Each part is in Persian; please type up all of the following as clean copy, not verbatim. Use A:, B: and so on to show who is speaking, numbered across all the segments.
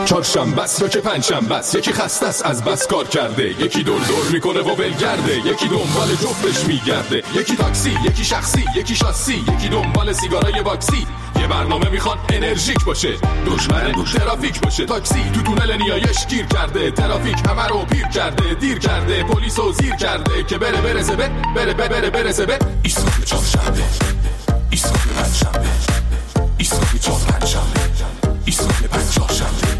A: چهارشنبه است یا که پنجشنبه است، یکی خسته است از بس کار کرده، یکی دور میکنه و ولگرده، یکی دنبال جفتش میگرده، یکی تاکسی، یکی شخصی، یکی شاسی، یکی دنبال سیگارای باکسی. یه برنامه میخوان انرژیک باشه، دشمن ترافیک باشه. تاکسی تو تونل نیایش گیر کرده، ترافیک همه رو پیر کرده، دیر کرده، پلیسو زیر کرده که برسه به ایستگاه چهارشنبه، ایستگاه پنجشنبه، ایستگاه چهارشنبه، ایستگاه پنجشنبه.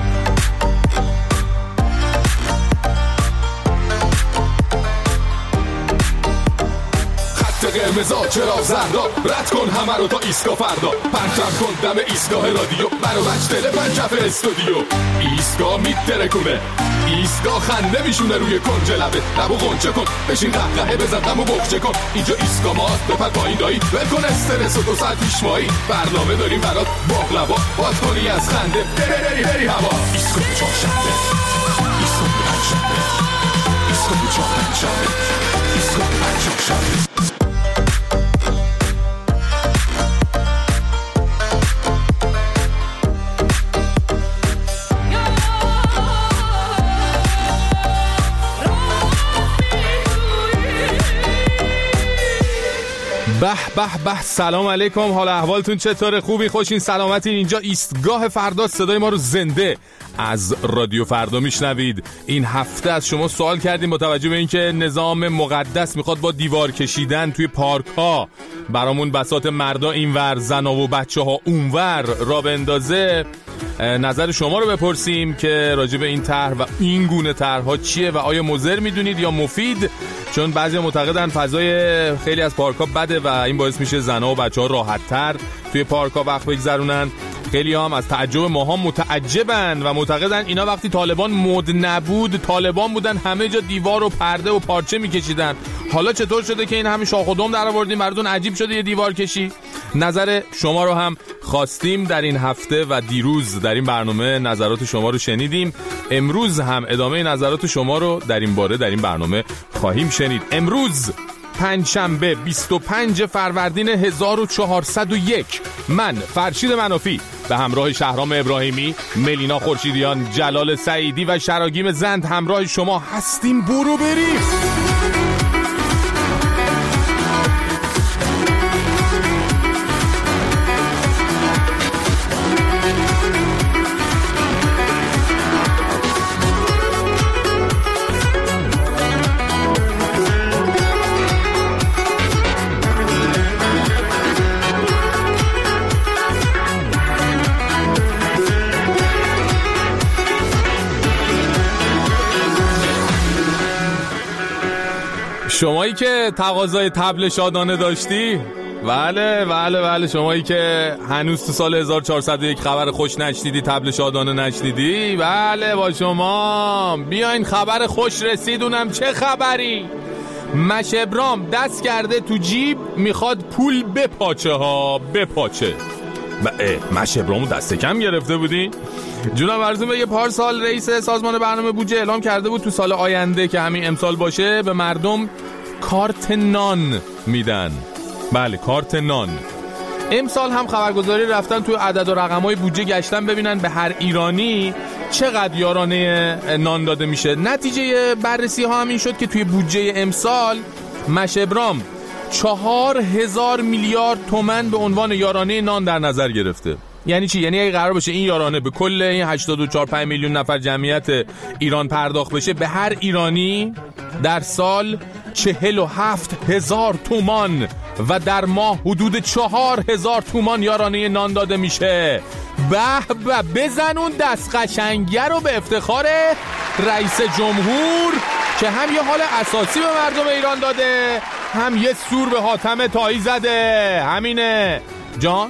A: قرمزا چرا زردا، رد کن همه رو تا ایستگاه فردا، پرچم کن دم ایستگاه رادیو، برو بچ تلفن کف استودیو. ایستگاه میترکونه، ایستگاه خنده میشونه روی کنج لبو غنچه کن، بشین قهقهه بزن دمو بخچه کن. اینجا ایستگاه ماست، بپر پایین دایی، ول کن استرس و 2 ساعت پیش مایی. برنامه داریم برات باقلوا، باز کنی از خنده بری هوا. ایستگاه چهارشنبه، ایستگاه پنجشنبه، ایستگاه چهارشنبه، ایستگاه پنجشنبه.
B: به سلام علیکم، حال احوالتون چطوره؟ خوبی؟ خوشین؟ سلامتین؟ اینجا ایستگاه فردا، صدای ما رو زنده از رادیو فردا میشنوید. این هفته از شما سوال کردیم با توجه به اینکه نظام مقدس میخواد با دیوار کشیدن توی پارک ها برامون بساط مردا اینور، زنا و بچه ها اونور را بندازه، نظر شما رو بپرسیم که راجع به این طرح و این گونه طرح‌ها چیه و آیا مضر میدونید یا مفید؟ چون بعضی معتقدن فضای خیلی از پارک‌ها بده و این باعث میشه زنا و بچه‌ها راحت‌تر توی پارک‌ها وقت بگذرونن. خیلی هم از تعجب ماها متعجبن و معتقدن اینا وقتی طالبان مد نبود، طالبان بودن همه جا دیوار و پرده و پارچه میکشیدن. حالا چطور شده که این همه شاخ و دم در آوردیم؟ براتون عجیب شده یه دیوار کشی؟ نظر شما رو هم خواستیم در این هفته و دیروز در این برنامه نظرات شما رو شنیدیم. امروز هم ادامه نظرات شما رو در این باره در این برنامه خواهیم شنید. امروز پنجشنبه 25 فروردین 1401 من فرشید منافی به همراه شهرام ابراهیمی، ملینا خورشیدیان، جلال سعیدی و شراگیم زند همراه شما هستیم. برو بریم. شمایی که تقاضای طبل شادانه داشتی، بله شمایی که هنوز تو سال 1401 خبر خوش نشنیدی، طبل شادانه نشنیدی، بله با شما بیاین خبر خوش رسیدونم. چه خبری؟ مشبرام دست کرده تو جیب، میخواد پول بپاچه. مشبرامو دست کم گرفته بودی؟ جونم ارزون به یه پارسال رئیس سازمان برنامه بودجه اعلام کرده بود تو سال آینده که همین امسال باشه به مردم کارت نان میدن. بله کارت نان. امسال هم خبرگزاری رفتن تو عدد و رقمای بودجه گشتن ببینن به هر ایرانی چقدر یارانه نان داده میشه. نتیجه بررسی ها همین شد که توی بودجه امسال مشبرام 4000 میلیارد تومان به عنوان یارانه نان در نظر گرفته. یعنی چی؟ یعنی اگه قرار باشه این یارانه به کل این 84-5 میلیون نفر جمعیت ایران پرداخت بشه، به هر ایرانی در سال 47,000 تومان و در ماه حدود 4,000 تومان یارانه نان داده میشه. به بزنون دست قشنگه رو به افتخار رئیس جمهور که هم یه حال اساسی به مردم ایران داده، هم یه سور به حاتم طایی زده. همینه جان.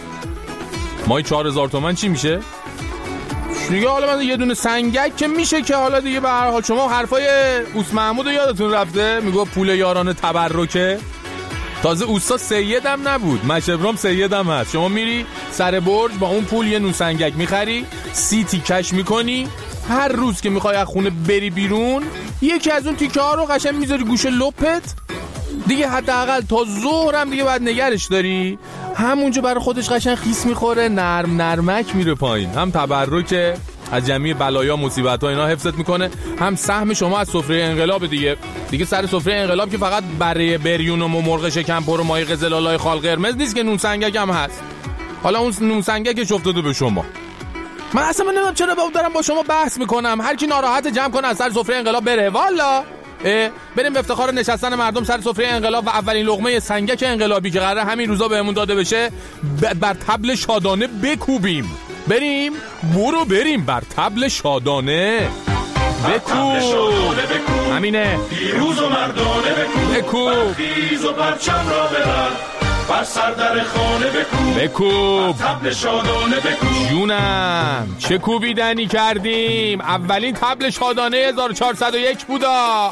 B: مای 4,000 تومان چی میشه؟ دیگه حالا من یه دونه سنگک که میشه که حالا دیگه به هر حال شما حرفای اوس محمود یادتون رفته میگه پول یارانه تبرکه. تازه اوستا سیدم نبود، مشبرام سیدم هست. شما میری سر برج با اون پول یه نوسنگک میخری، 30 تیکش میکنی، هر روز که میخوای از خونه بری بیرون یکی از اون تیکه ها رو قشنگ میذاری گوشه لپت دیگه، حداقل تا ظهرم دیگه بعد نگرش داری، همونجا برای خودش قشنگ خیس میخوره، نرمک میره پایین. هم تبرکه از جمعی بلایا مصیبت‌ها اینا حفظت میکنه، هم سهم شما از سفره انقلاب دیگه سر سفره انقلاب که فقط برای بریون و مرغ شکم پر و ماهی قزل‌آلای خال قرمز نیست که نون سنگک هم هست. حالا اون نون سنگکش افتاده به شما. من اصلا نمیدونم چرا دارم با شما بحث میکنم. هر کی ناراحت جمع کنه از سر سفره انقلاب بره. والا بریم به افتخار نشستن مردم سر سفره انقلاب و اولین لقمه سنگک انقلابی که قراره همین روزا بهمون داده بشه بر طبل شادانه بکوبیم. بریم بر طبل شادانه بکوب. همینه،
C: پیروز و مردانه
B: بکوب.
C: خیز و پرچم را ببر، بر سر در خانه
B: بکوب.
C: طبل شادانه بکوب.
B: جونم چه کوبیدنی کردیم. اولین طبل شادانه 1401 بودا.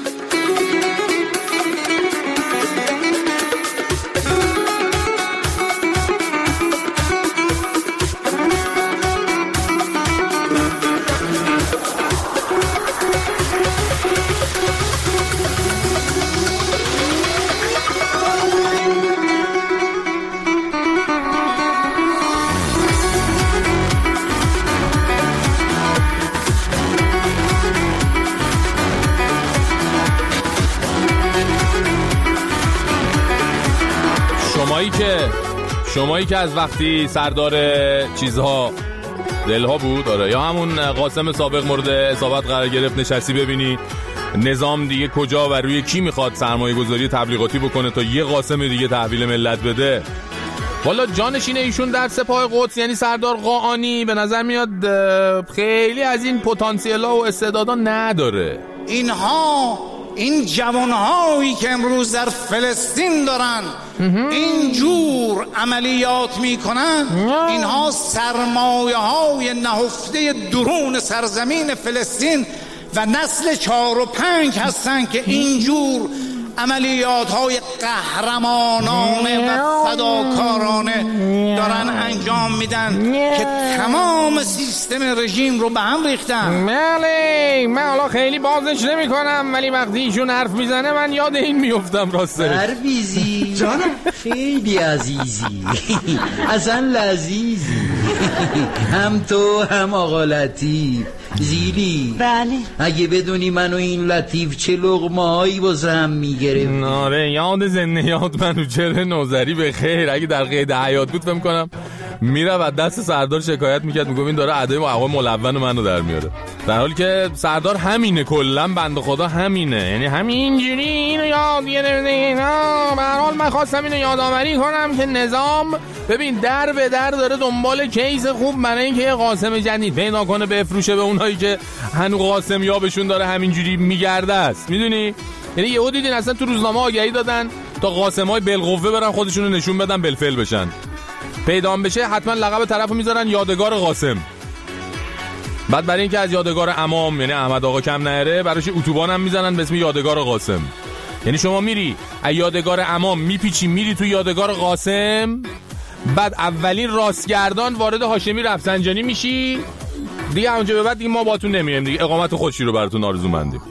B: شمایی که از وقتی سردار چیزها دلها بود، آره، یا همون قاسم سابق مورد اصابت قرار گرفت، نشستی ببینی نظام دیگه کجا و روی کی میخواد سرمایه گذاری تبلیغاتی بکنه تا یه قاسم دیگه تحویل ملت بده. والا جانشین ایشون در سپاه قدس یعنی سردار قاآنی به نظر میاد خیلی از این پتانسیل‌ها و استعدادا نداره.
D: این جوانهایی که امروز در فلسطین دارن این جور عملیات میکنن، اینها سرمایه های نهفته درون سرزمین فلسطین و نسل 4 و 5 هستن که اینجور عملیات های قهرمانانه و فداکارانه دارن انجام میدن که تمام سیستم رژیم رو به هم ریختن.
B: بله، من حالا خیلی بازش نمی کنم ولی وقتی ایشون حرف میزنه من یاد این میفتم. راسته
E: پرویزی جانم خیلی عزیزی اصلا لذیذی هم تو هم آقا لطیف. زیلی
F: بله
E: اگه بدونی من و این لطیف چه لقمه هایی واسه هم میگرفتیم.
B: آره یاد زندگیات منوچهر نوذری به خیر. اگه در قید حیات بود فهم کنم میره و دست سردار شکایت میکرد، میگم این داره ادای اقوام ملون منو در میاره، در حالی که سردار همینه، کلا بنده خدا همینه، یعنی همینجوری اینو یاد گرفته. به هر حال من خواستم اینو یادآوری کنم که نظام ببین در به در داره دنبال کیس خوب برای اینکه یه قاسم جدید پیدا کنه بفروشه به اونایی که هنوز قاسم یابشون داره همینجوری میگرده است. میدونی یعنی یهو دیدین اصلا تو روزنامه آگهی دادن تا قاسمای بالقوه برن خودشونو نشون بدن بالفعل بشن، پیدا بشه حتما لقب طرفو میذارن یادگار قاسم. بعد برای اینکه از یادگار امام یعنی احمد آقا کم نره براش اتوبان هم میزنن به اسم یادگار قاسم. یعنی شما میری از یادگار امام میپیچی میری تو یادگار قاسم، بعد اولین راستگردان وارد هاشمی رفسنجانی میشی دیگه. اونجا به بعد دیگه ما باتون نمیریم دیگه، اقامت خوشی رو براتون آرزومندیم.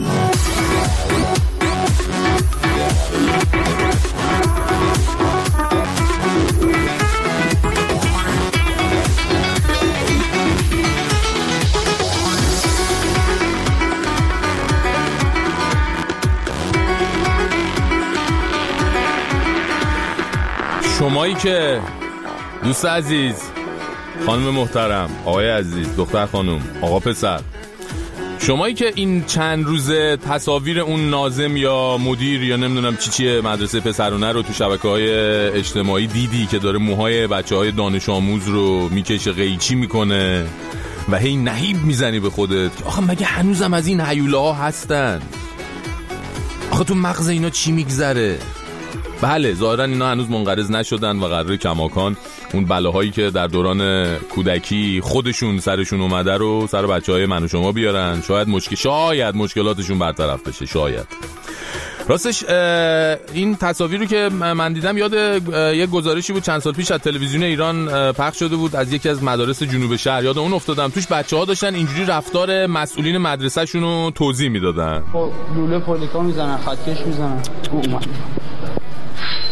B: شمایی که دوست عزیز، خانم محترم، آقای عزیز، دختر خانم، آقا پسر، شمایی که این چند روز تصاویر اون ناظم یا مدیر یا نمیدونم چیه مدرسه پسرونه رو تو شبکه‌های اجتماعی دیدی که داره موهای بچه‌های دانش آموز رو میکشه قیچی میکنه و هی نهیب میزنی به خودت که آخه مگه هنوزم از این هیولاها هستن؟ آخه تو مغز اینا چی میگذره؟ بله ظاهرا اینا هنوز منقرض نشدن و قراره کماکان اون بلاهایی که در دوران کودکی خودشون سرشون اومده رو سر بچهای من و شما بیارن. شاید مشکلاتشون برطرف بشه. شاید راستش این تصاویر رو که من دیدم یاد یک گزارشی بود چند سال پیش از تلویزیون ایران پخش شده بود از یکی از مدارس جنوب شهر. یاد اون افتادم، توش بچه‌ها داشتن اینجوری رفتار مسئولین مدرسه‌شون رو توضیح میدادن.
G: لوله پولیکا میزنن، خطکش میزنن.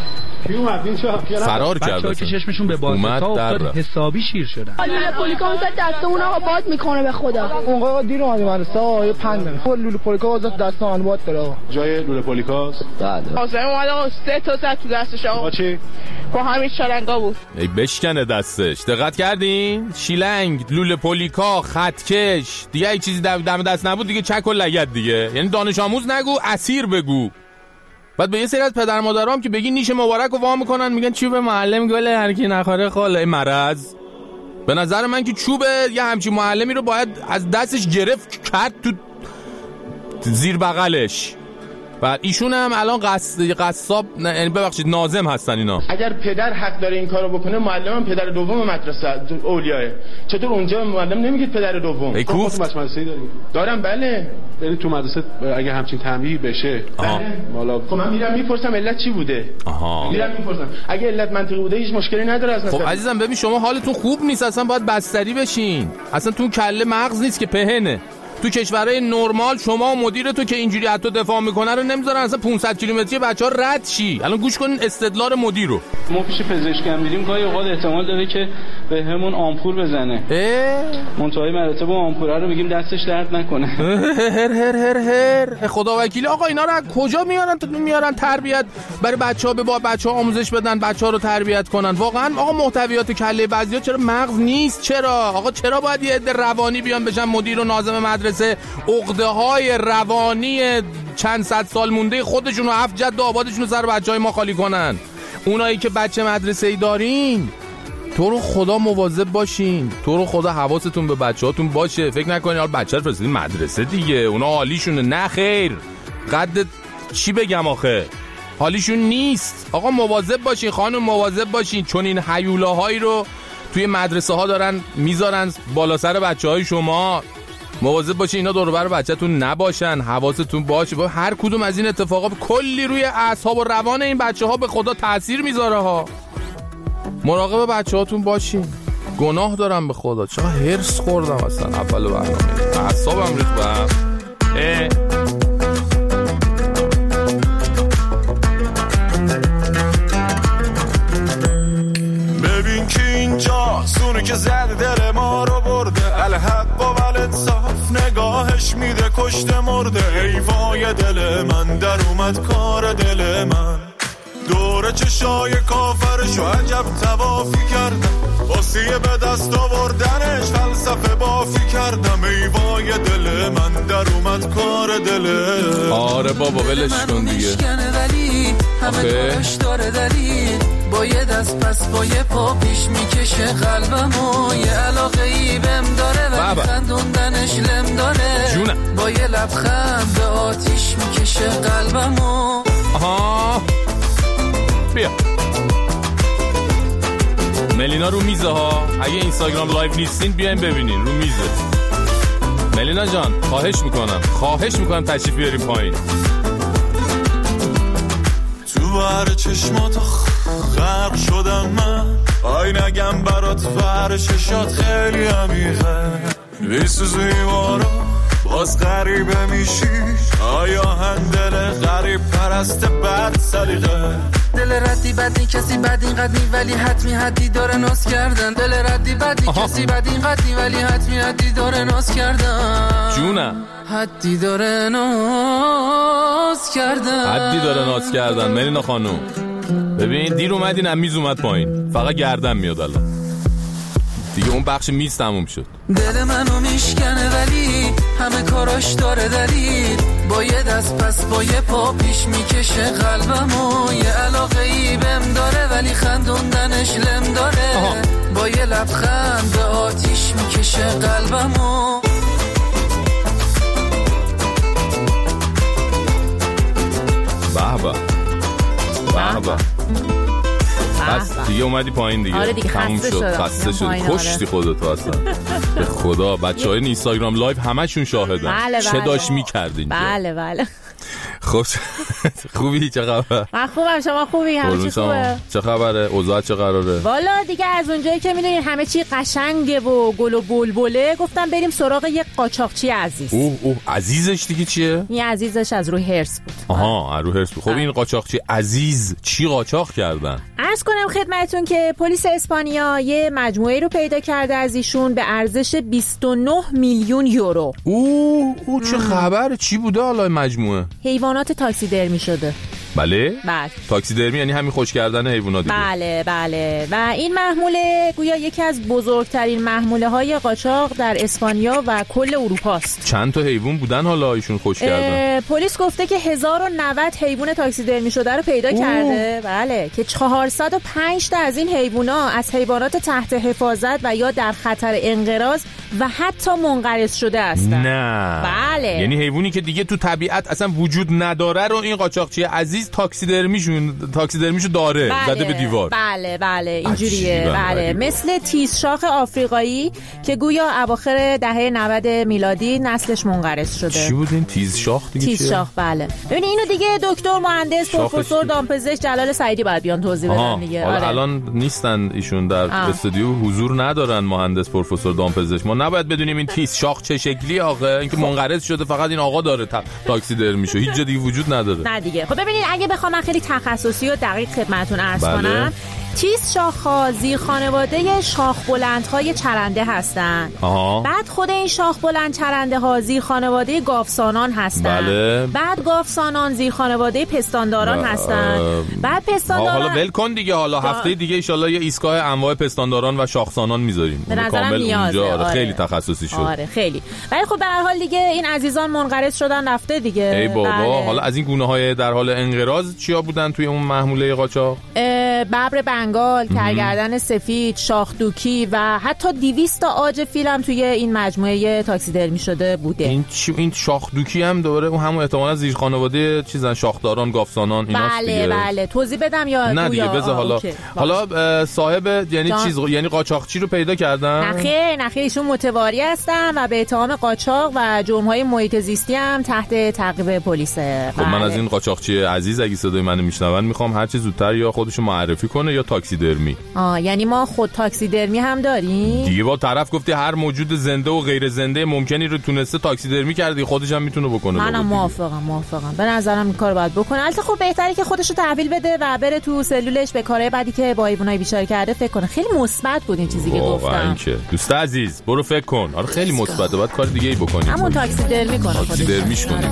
B: فرار کرد.
F: بچه‌ها که چشمشون به بازتا افتاد حسابی شیر شدن.
G: لوله پولیکا زد دستمون آقا باد میکنه به خدا.
H: اون آقا دیر اومدیم مدرسه یه پند لوله پولیکا زد دستمون باد داره.
I: جای لوله پولیکاست؟
H: بله.
G: حسین اومد آقا 3 تا زد تو دستش آقا.
I: با چی؟
G: با همین شلنگا بود.
B: ای بشکنه دستش. دقت کردین؟ شیلنگ، لوله پولیکا، خطکش، دیگه هیچ چیزی دم دست نبود دیگه، چک و لگد دیگه. یعنی دانش آموز نگو، اسیر بگو. بعد به یه سری از پدر مادرام که بگی نیش مبارک رو وا میکنن میگن چوب معلم گله هر کی نخوره خاله مرض. به نظر من که چوب یه همچین معلمی رو باید از دستش گرفت کرد تو زیر بغلش. بعد ایشون هم الان قصاب یعنی ببخشید ناظم هستن اینا.
J: اگر پدر حق داره این کارو بکنه، معلمم پدر دوم مدرسه اولیاء. چطور اونجا معلم نمیگید پدر دوم؟
B: ای کوفت
I: مدرسه‌ای
J: دارم بله.
I: یعنی تو مدرسه اگه همچین تنبیهی بشه
J: والا خب من میرم میپرسم علت چی بوده. میرم میپرسم اگه علت منطقی بوده هیچ مشکلی نداره اصلا.
B: خب عزیزم ببین شما حالتون خوب نیست، اصلا باید بستری بشین. اصلا تو کله مغز نیست که پهنه. تو کشورهای نرمال شما و مدیر تو که اینجوری حتی دفاع میکنه رو نمیذارن اصلا 500 کیلومتری بچه‌ها رد شی. الان گوش کنین استدلال مدیر رو.
K: ما پیش پزشکم میریم گاهی اوقات احتمال داره که به همون آمپول بزنه. منتهای مراتب آمپول رو میگیم دستش درد نکنه.
B: هر خدا وکیل. آقا اینا رو از کجا میارن تربیت برای بچه‌ها، به بچه‌ها آموزش بدن، بچه‌ها رو تربیت کنن. واقعا آقا محتویات کله بعضیا چرا مغز نیست؟ چرا آقا چرا باید یه عده روانی بیان بشن مدیر و ناظم مدرسه؟ عقده‌های روانی چند صد سال مونده خودشون و 7 جد و آبادشون رو سر بچه‌های ما خالی کنن. اونایی که بچه مدرسه‌ای دارین تو رو خدا مواظب باشین، تو رو خدا حواستون به بچه‌هاتون باشه. فکر نکنین حالا بچه رو فرستادین مدرسه دیگه اونا حالیشونه. نه خیر، قد چی بگم آخه، حالیشون نیست. آقا مواظب باشین، خانم مواظب باشین، چون این هیولاهایی رو توی مدرسه ها دارن میذارن بالا سر بچه‌های شما. مواظب باشین اینا دور و بر بچه‌تون نباشن، حواستون باشه. هر کدوم از این اتفاقا کلی روی اعصاب و روان این بچه‌ها به خدا تاثیر میذاره ها. مراقب بچه‌هاتون باشین. گناه دارم به خدا، چرا هرس خوردم اصلا اول برنامه، اعصابم ریخت به هم.
C: ببین که اینجا سونی که زد دل ما رو برده، الحق و ولد صاف نگاهش میده کشته مرده. ای وای دل من در اومد کار دل من، دور چشای کافرشو عجب توافی کردم، واسیه به دست آوردنش فلسفه بافی کردم. ای وای دل من در اومد کار دل.
B: آره بابا ولش کن دیگه.
L: همه کارش داره دلیل، با یه دست پس با یه پا پیش میکشه قلبمو. یه علاقه ای بهم داره ولی خندوندنش لم داره. با یه لبخند به آتیش میکشه قلبمو.
B: آها بیا ملینا رو میزه ها. اگه اینستاگرام لایو نیستین بیاین ببینین رو میزه. ملینا جان خواهش میکنم تشریف بیاریم پایین.
C: تو بر چشمات غرق شدم من، آی نگم برات بر چشات خیلی عمیقه. میسوزی بارا باز غریبه میشی، آیا هندل غریب پرست بد سلیقه.
L: دل ردی بدی کسی بد اینقدر ولی حتمی حدی داره ناز کردن. دل ردی بدی کسی بد اینقدر ولی حتمی حدی داره ناز کردن.
B: جونم
L: حدی داره ناز کردن.
B: ملینا خانوم ببین دیر اومدین هم میز اومد پایین، فقط گردن میاد الان دیگه. اون بخش میز تموم شد.
L: دل منو میشکنه ولی همه کاراش داره دلیل، با یه دست پس با یه پا پیش میکشه قلبمو. یه علاقه ای بهم داره ولی خندوندنش لم داره. با یه لبخند به آتیش میکشه قلبمو.
B: بابا بس دیگه اومدی پایین دیگه.
M: آره دیگه
B: خسته شد. کشتی خودتو اصلا به خدا. بچهای اینستاگرام لایو همشون شاهدن.
M: بله
B: چه داشت میکردین.
M: بله
B: خب خوبی؟ چه خبر؟
M: من خوبم، شما خوبی؟ همه چی خوبه؟
B: چه خبره؟ اوضاع چه قراره؟
M: والا دیگه از اونجایی که میدونین همه چی قشنگه و گل و بلبله، گفتم بریم سراغ یک قاچاقچی عزیز.
B: اوه عزیزش دیگه چیه؟
M: این عزیزش از روی هرس بود.
B: آها از روی هرس بود. خب این قاچاقچی عزیز چی قاچاق کردن؟
M: عرض کنم خدمتتون که پلیس اسپانیا یه مجموعه رو پیدا کرده از ایشون به ارزش 29 میلیون یورو.
B: اوه چه خبر؟ چی بوده حالا مجموعه؟
M: حیوانات تاکسیدرمی شده.
B: بله؟
M: بله.
B: تاکسیدرمی یعنی همین خوش کردن حیوانات دیگه.
M: بله. و این محموله گویا یکی از بزرگترین محموله های قاچاق در اسپانیا و کل اروپا است.
B: چند تا حیوان بودن حالا ایشون خوش کردن؟
M: پلیس گفته که 1090 حیوان تاکسیدرمی شده رو پیدا کرده. بله، که 405 تا از این حیونا از حیوانات تحت حفاظت و یا در خطر انقراض و حتی منقرض شده هستن.
B: نه.
M: بله.
B: یعنی حیوانی که دیگه تو طبیعت اصلا وجود نداره رو این قاچاقچی عزیز تاکسیدرمیشو داره.
M: بله.
B: زده به دیوار.
M: بله اینجوریه. بله، مثل تیزشاخ آفریقایی که گویا اواخر دهه 90 میلادی نسلش منقرض شده.
B: چی بود این تیزشاخ دیگه؟
M: تیزشاخ بله. ببین اینو دیگه دکتر مهندس پروفسور دامپزشک جلال سعیدی باید بیان توضیح بدن دیگه.
B: الان نیستن ایشون در استودیو، حضور ندارن مهندس پروفسور دامپزشک. ما نباید بدونیم این تیزشاخ چه شکلی آقا، اینکه منقرض شده فقط این آقا داره تاکسیدرمیشو، هیچ جا دیگه وجود نداره.
M: نه دیگه. خب ببینید اگه بخوام من خیلی تخصصی و دقیق خدمتتون عرض کنم، تیز شاخ‌ها زیر خانواده شاخ بلندهای چرنده هستن. بعد خود این شاخ بلند چرنده ها زیر خانواده گاوسانان هستن.
B: بله.
M: بعد گاوسانان زیر خانواده پستانداران هستن. بعد پستانداران
B: حالا ول کن دیگه، حالا هفته دیگه ان شاءالله یه ایستگاه انواع پستانداران و شاخسانان میذاریم.
M: کامل اونجا.
B: خیلی تخصصی شد.
M: آره خیلی. ولی خب به هر حال دیگه این عزیزان منقرض شدن رفته دیگه.
B: ای بابا. حالا از این گونه‌های در حال انقراض چیا بودن توی اون محموله قاچاق؟
M: ببر بنگال، کرگردن سفید، شاخ دوکی و حتی 200 تا عاج فیل هم توی این مجموعه تاکسیدرمی شده بوده.
B: این شاخ دوکی هم دوباره اون همون احتمالاً زیر خانواده چیزن، شاخداران، گاوسانان ایناست دیگه.
M: بله توضیح بدم یا
B: نه دیگه بذار حالا صاحب یعنی یعنی قاچاقچی رو پیدا کردن؟
M: نه ایشون متواری هستن و به اتهام قاچاق و جرم‌های محیط زیستی هم تحت تعقیب پلیسه.
B: خب من از این قاچاقچی عزیز اگه صدای منو میشنون میخوام هر چه زودتر یا خودشو معرفی کنه یا تاکسیدرمی.
M: یعنی ما خود تاکسیدرمی هم داریم
B: دیگه. با طرف گفتی هر موجود زنده و غیر زنده ممکنی رو تونسته تاکسیدرمی کردی، خودش هم میتونه بکنه.
M: منم موافقم. به نظرم این کارو باید بکنه. البته خب بهتره که خودشو تحویل بده و بره تو سلولش به کارهای بعدی که با حیوانای بیچاره کرده فکر کنه. خیلی مثبت بود این چیزی که گفتم.
B: دوست عزیز برو فکر کن. آره خیلی مثبته، باید کار دیگه ای بکنیم.
M: همون تاکسیدرمی کنه.
B: تاکسیدرمیش کنیم.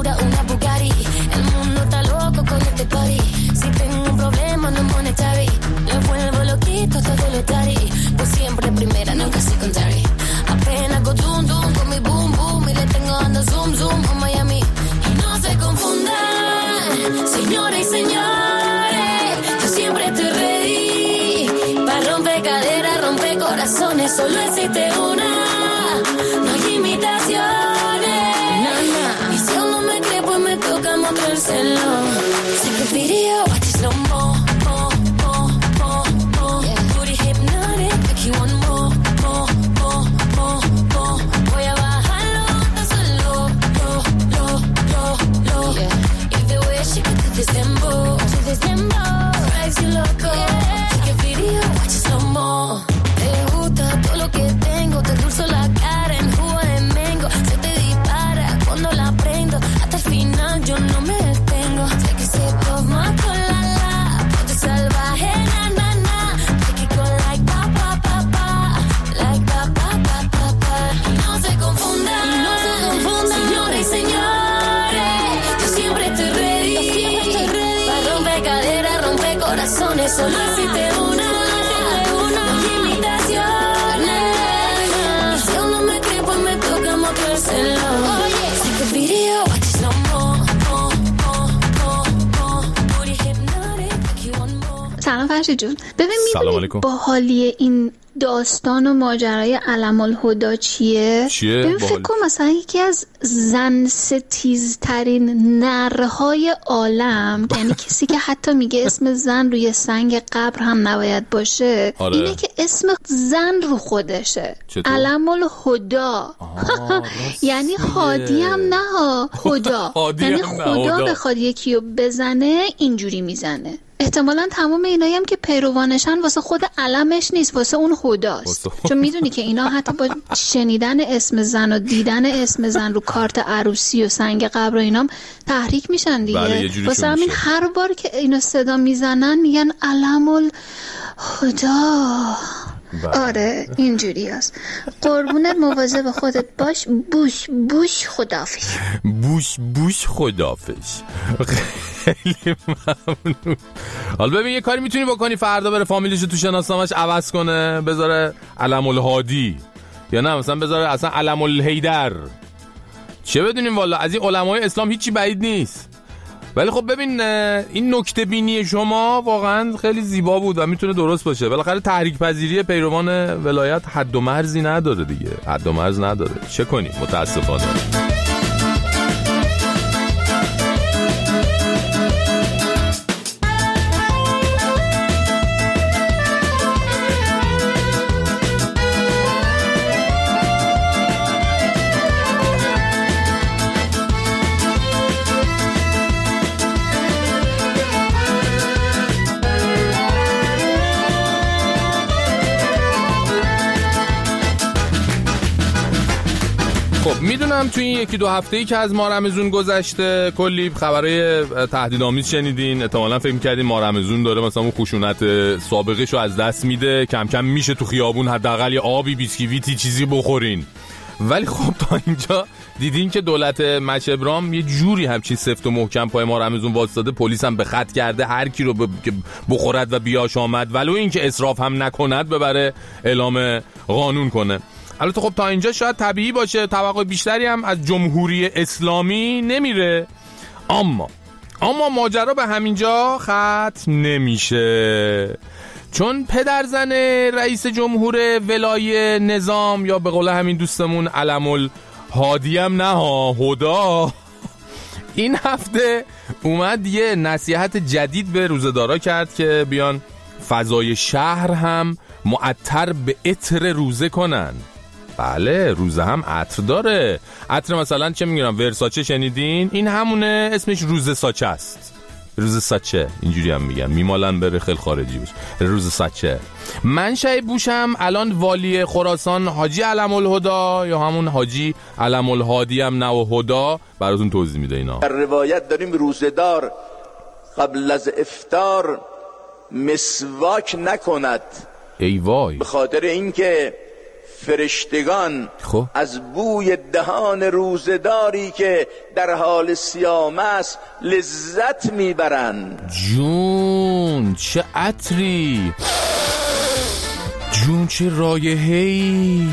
N: Todo lo tari, pues siempre primera, nunca secondary. Apenas go zoom zoom con mi boom boom y le tengo dando zoom zoom a Miami. Y no se confundan, señoras y señores, yo siempre estoy ready para romper caderas, romper corazones. Solo existe una, no hay imitaciones. Y si aún no me cree, pues me toca mostrárselo. Sé que video, watch it slow mo. Solo existe una, no hay imitaciones. Y si aún no me cree, pues me toca mostrárselo. Sé que video, watch it slow mo.
O: سلام فرشید جون ببین میدونی با حالی این داستان و ماجرای علم الهدا چیه؟ ببین فکر کن مثلا یکی از زن ستیزترین نرهای عالم، یعنی کسی که حتی میگه اسم زن روی سنگ قبر هم نباید باشه، اینه که اسم زن رو خودشه. علم الهدا یعنی هادی هم نه خدا، یعنی خدا بخواد یکی رو بزنه اینجوری میزنه. احتمالاً تمام اینایی هم که پیروانشن واسه خود علمش نیست، واسه اون خداست. چون میدونی که اینا حتی با شنیدن اسم زن و دیدن اسم زن رو کارت عروسی و سنگ قبر و اینام تحریک میشن دیگه. واسه همین هر بار که اینو صدا میزنن میگن علم الهدا. آره اینجوری هست. قربونت مواظب خودت باش. بوش بوش خدافظ.
B: بوش بوش خدافظ. خیلی ممنون. حالا ببین یه کاری میتونی بکنی، فردا بره فامیلیشو تو شناسنامه‌اش عوض کنه، بذاره علم الهادی، یا نه مثلا بذاره اصلا علم الحیدر. چه بدونیم والا از این علمای اسلام هیچی بعید نیست. ولی خب ببین این نکته بینی شما واقعا خیلی زیبا بود و میتونه درست باشه. بالاخره تحریک پذیری پیروان ولایت حد و مرزی نداره دیگه، حد و مرز نداره. چه کنی متاسفانه. خب میدونم توی این یکی دو هفته‌ای که از ماه رمضان گذشته کلی خبرای تهدیدآمیز شنیدین. احتمالاً فکر می‌کردین ماه رمضان داره مثلا اون خشونت سابقه‌شو از دست میده، کم کم میشه تو خیابون حداقل یه آبی بیسکویتی چیزی بخورین. ولی خب تا اینجا دیدین که دولت مشبرام یه جوری همچین سفت و محکم پای ماه رمضان واسطاده، پلیس هم به خط کرده هر کی رو بخورد و بیاش آمد ولو این که اسراف هم نکند ببره اعلام قانون کنه. البته خب تا اینجا شاید طبیعی باشه، توقع بیشتری هم از جمهوری اسلامی نمیره، اما ماجرا به همینجا ختم نمیشه. چون پدرزن رئیس جمهور ولای نظام، یا به قول همین دوستمون علم الهادی هم نه هدا، این هفته اومد یه نصیحت جدید به روزه‌دارا کرد که بیان فضای شهر هم معطر به عطر روزه کنن. بله روزه هم عطر داره. عطر مثلا چه میگم ورساچه شنیدین؟ این همونه، اسمش روزه ساچه است. روزه ساچه اینجوری هم میگن، میمالن بره خیلی خارجی بشه. روزه ساچه. منشأ بوشم الان والی خراسان حاجی علم الهدا یا همون حاجی علم الهادی هم نه و هدا براتون توضیح میده اینا.
P: در روایت داریم روزه‌دار قبل از افطار مسواک نکند.
B: ای وای.
P: به خاطر اینکه فرشتگان از بوی دهان روزه‌داری که در حال صیام است لذت میبرند.
B: جون چه عطری، جون چه رایحه‌ای،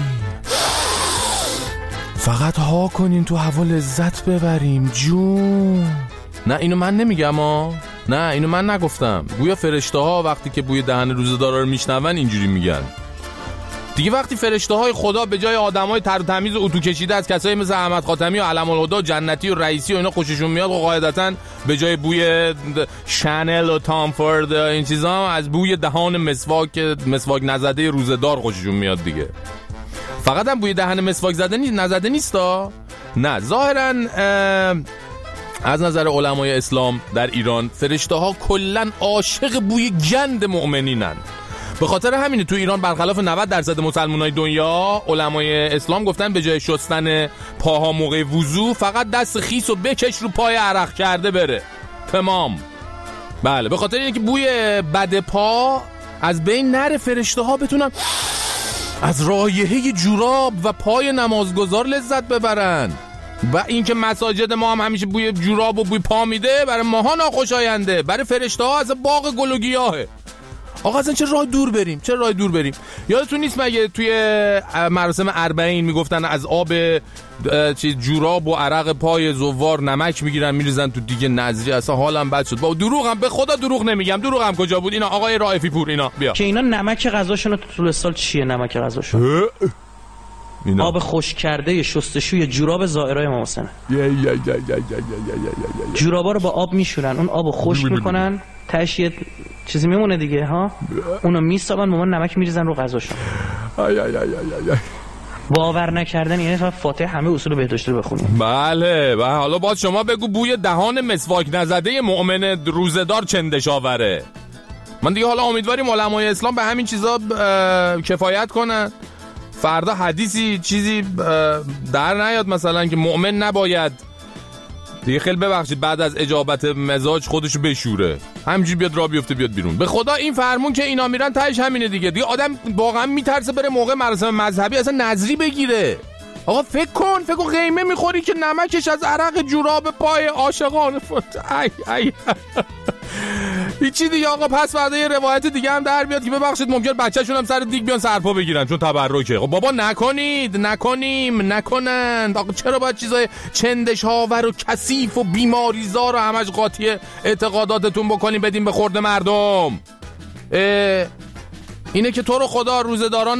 B: فقط ها کنین تو هوا لذت ببریم جون. نه اینو من نمیگم نه اینو من نگفتم، گویا فرشته ها وقتی که بوی دهن روزه‌دارا رو میشنون اینجوری میگن دیگه. وقتی فرشته های خدا به جای آدمای تر و تمیز و اتو کشیده از کسایی مثل احمد خاتمی و علم الهدا جنتی و رئیسی و اینا خوششون میاد، و قاعدتاً به جای بوی شانل و تام فورد این چیزا از بوی دهان مسواک نزده روزه‌دار خوششون میاد دیگه. فقط هم بوی دهن مسواک نزده نیستا. نه ظاهراً از نظر علمای اسلام در ایران فرشته ها کلاً عاشق بوی گند مؤمنینن. به خاطر همینه تو ایران برخلاف 90% مسلمانای دنیا، علمای اسلام گفتن به جای شستن پاها موقع وضو فقط دست خیس و بکش رو پای عرق کرده بره تمام. بله به خاطر اینه که بوی بد پا از بین نره، فرشته ها بتونن از رایحه جوراب و پای نمازگزار لذت ببرن. و اینکه مساجد ما هم همیشه بوی جوراب و بوی پا میده برای ماها ناخوشاینده، برای فرشته ها از باغ گل و گیاهه. آقا اصلا چه راه دور بریم؟ یادتون نیست مگه توی مراسم 40 میگفتن از آب جوراب و عرق پای زوار نمک میگیرن میریزن تو دیگه نظری؟ اصلا حالم بد شد. با دروغم، به خدا دروغ نمیگم. دروغم کجا بود؟ اینا آقای رائفی پور اینا بیا
Q: که اینا نمک غذاشون تو طول سال چیه؟ نمک غذاشون آب خشک کرده شستشوی جوراب زائرای امام حسین. جورابا رو با آب میشورن، اون آبو خشک میکنن، تهش یه چیزی میمونه دیگه ها، اونو میسابن، مامان نمک میریزن رو غذاشون. باور نکردن یعنی فاتحه همه اصول بهداشتی رو بخونیم.
B: بله و حالا باز شما بگو بوی دهان مسواک نزده مؤمن روزدار چندشاوره. من دیگه حالا امیدواریم علمای اسلام به همین چیزا کفایت کنن، فردا حدیثی چیزی در نیاد مثلا که مؤمن نباید دیگه، خیلی ببخشید، بعد از اجابت مزاج خودشو بشوره، همینجوری بیاد راه بیفته بیاد بیرون. به خدا این فرمون که اینا میرن تهش همینه دیگه آدم واقعا میترسه بره موقع مراسم مذهبی اصلا نظری بگیره. آقا فکر کن قیمه میخوری که نمکش از عرق جوراب پای عاشقان ای هیچی دیگه. آقا پس فردا یه روایت دیگه هم در بیاد که ببخشید ممکن بچه‌شون هم سر دیگ بیان سرپا بگیرن چون تبرکه. خب بابا نکنند. آقا چرا باید چیزای چندشاور و کثیف و بیماریزار و همش قاطی اعتقاداتتون بکنیم بدیم به خورد مردم؟ اینه که تو رو خدا روزداران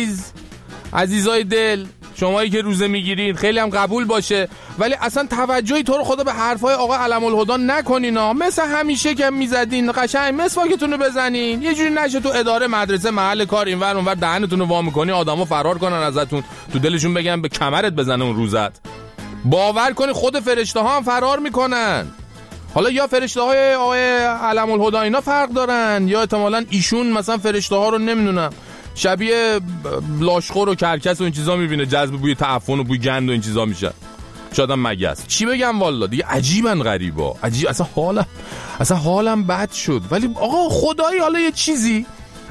B: عزیزای دل، شمایی که روزه میگیرید خیلی هم قبول باشه، ولی اصلا توجهی تو رو خدا به حرفای آقا علم الهدی نکنینا. مثل همیشه که میزدین قشنگ مسواکتون رو بزنین، یه جوری نشه تو اداره مدرسه محل کار اینور اونور دهنتون رو وا میکنی آدمو فرار کنن ازتون، تو دلشون بگن به کمرت بزنه اون روزت. باور کنی خود فرشته ها هم فرار میکنن. حالا یا فرشته های آقای علم الهدی اینا فرق دارن، یا احتمالاً ایشون مثلا فرشته ها رو نمیدونم شبیه لاشخور و کرکس و این چیزا میبینه، جذب بوی تعفن و بوی گند و این چیزا میشه، شاید هم مگس. چی بگم والا دیگه، عجیبن غریبا، عجیب. اصلا حالم بد شد. ولی آقا خدایی حالا یه چیزی،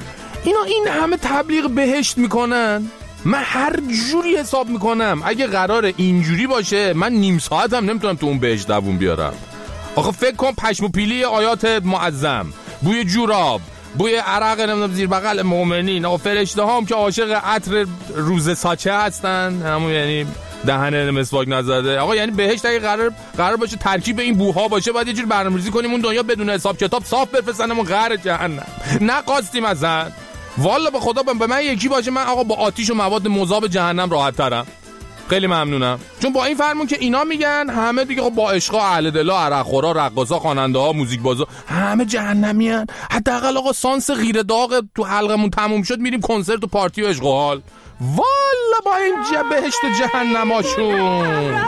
B: این همه تبلیغ بهشت میکنن، من هر جوری حساب میکنم اگه قرار اینجوری باشه من نیم ساعت هم نمیتونم تو اون بهشت دووم بیارم. آقا فکر کن پشم و پیلی آیات معظم، بوی جوراب، بوی عرق نمیدونم زیر بغل مؤمنین. آقا فرشته هم که عاشق عطر روز ساچه هستن، همون یعنی دهن مسواک نزده. آقا یعنی بهشت اگه قرار باشه ترکیب این بوها باشه، باید یه جور برنامه‌ریزی کنیم اون دنیا بدون حساب کتاب صاف بفرستنمون قهر جهنم. نقاستیم اصلا والا به خدا به من یکی باشه، من آقا با آتیش و مواد مذاب جهنم راحت ترم. خیلی ممنونم، چون با این فرمون که اینا میگن همه دیگه خب با عشقا، اهل دلا، عرقخورا، رقاصا، خواننده ها، موزیک بازا همه جهنمیان. حداقل آقا سانس غیر داغ تو حلقمون تموم شد میریم کنسرت و پارتی و عشق و حال. والا با این بهشت و جهنماشون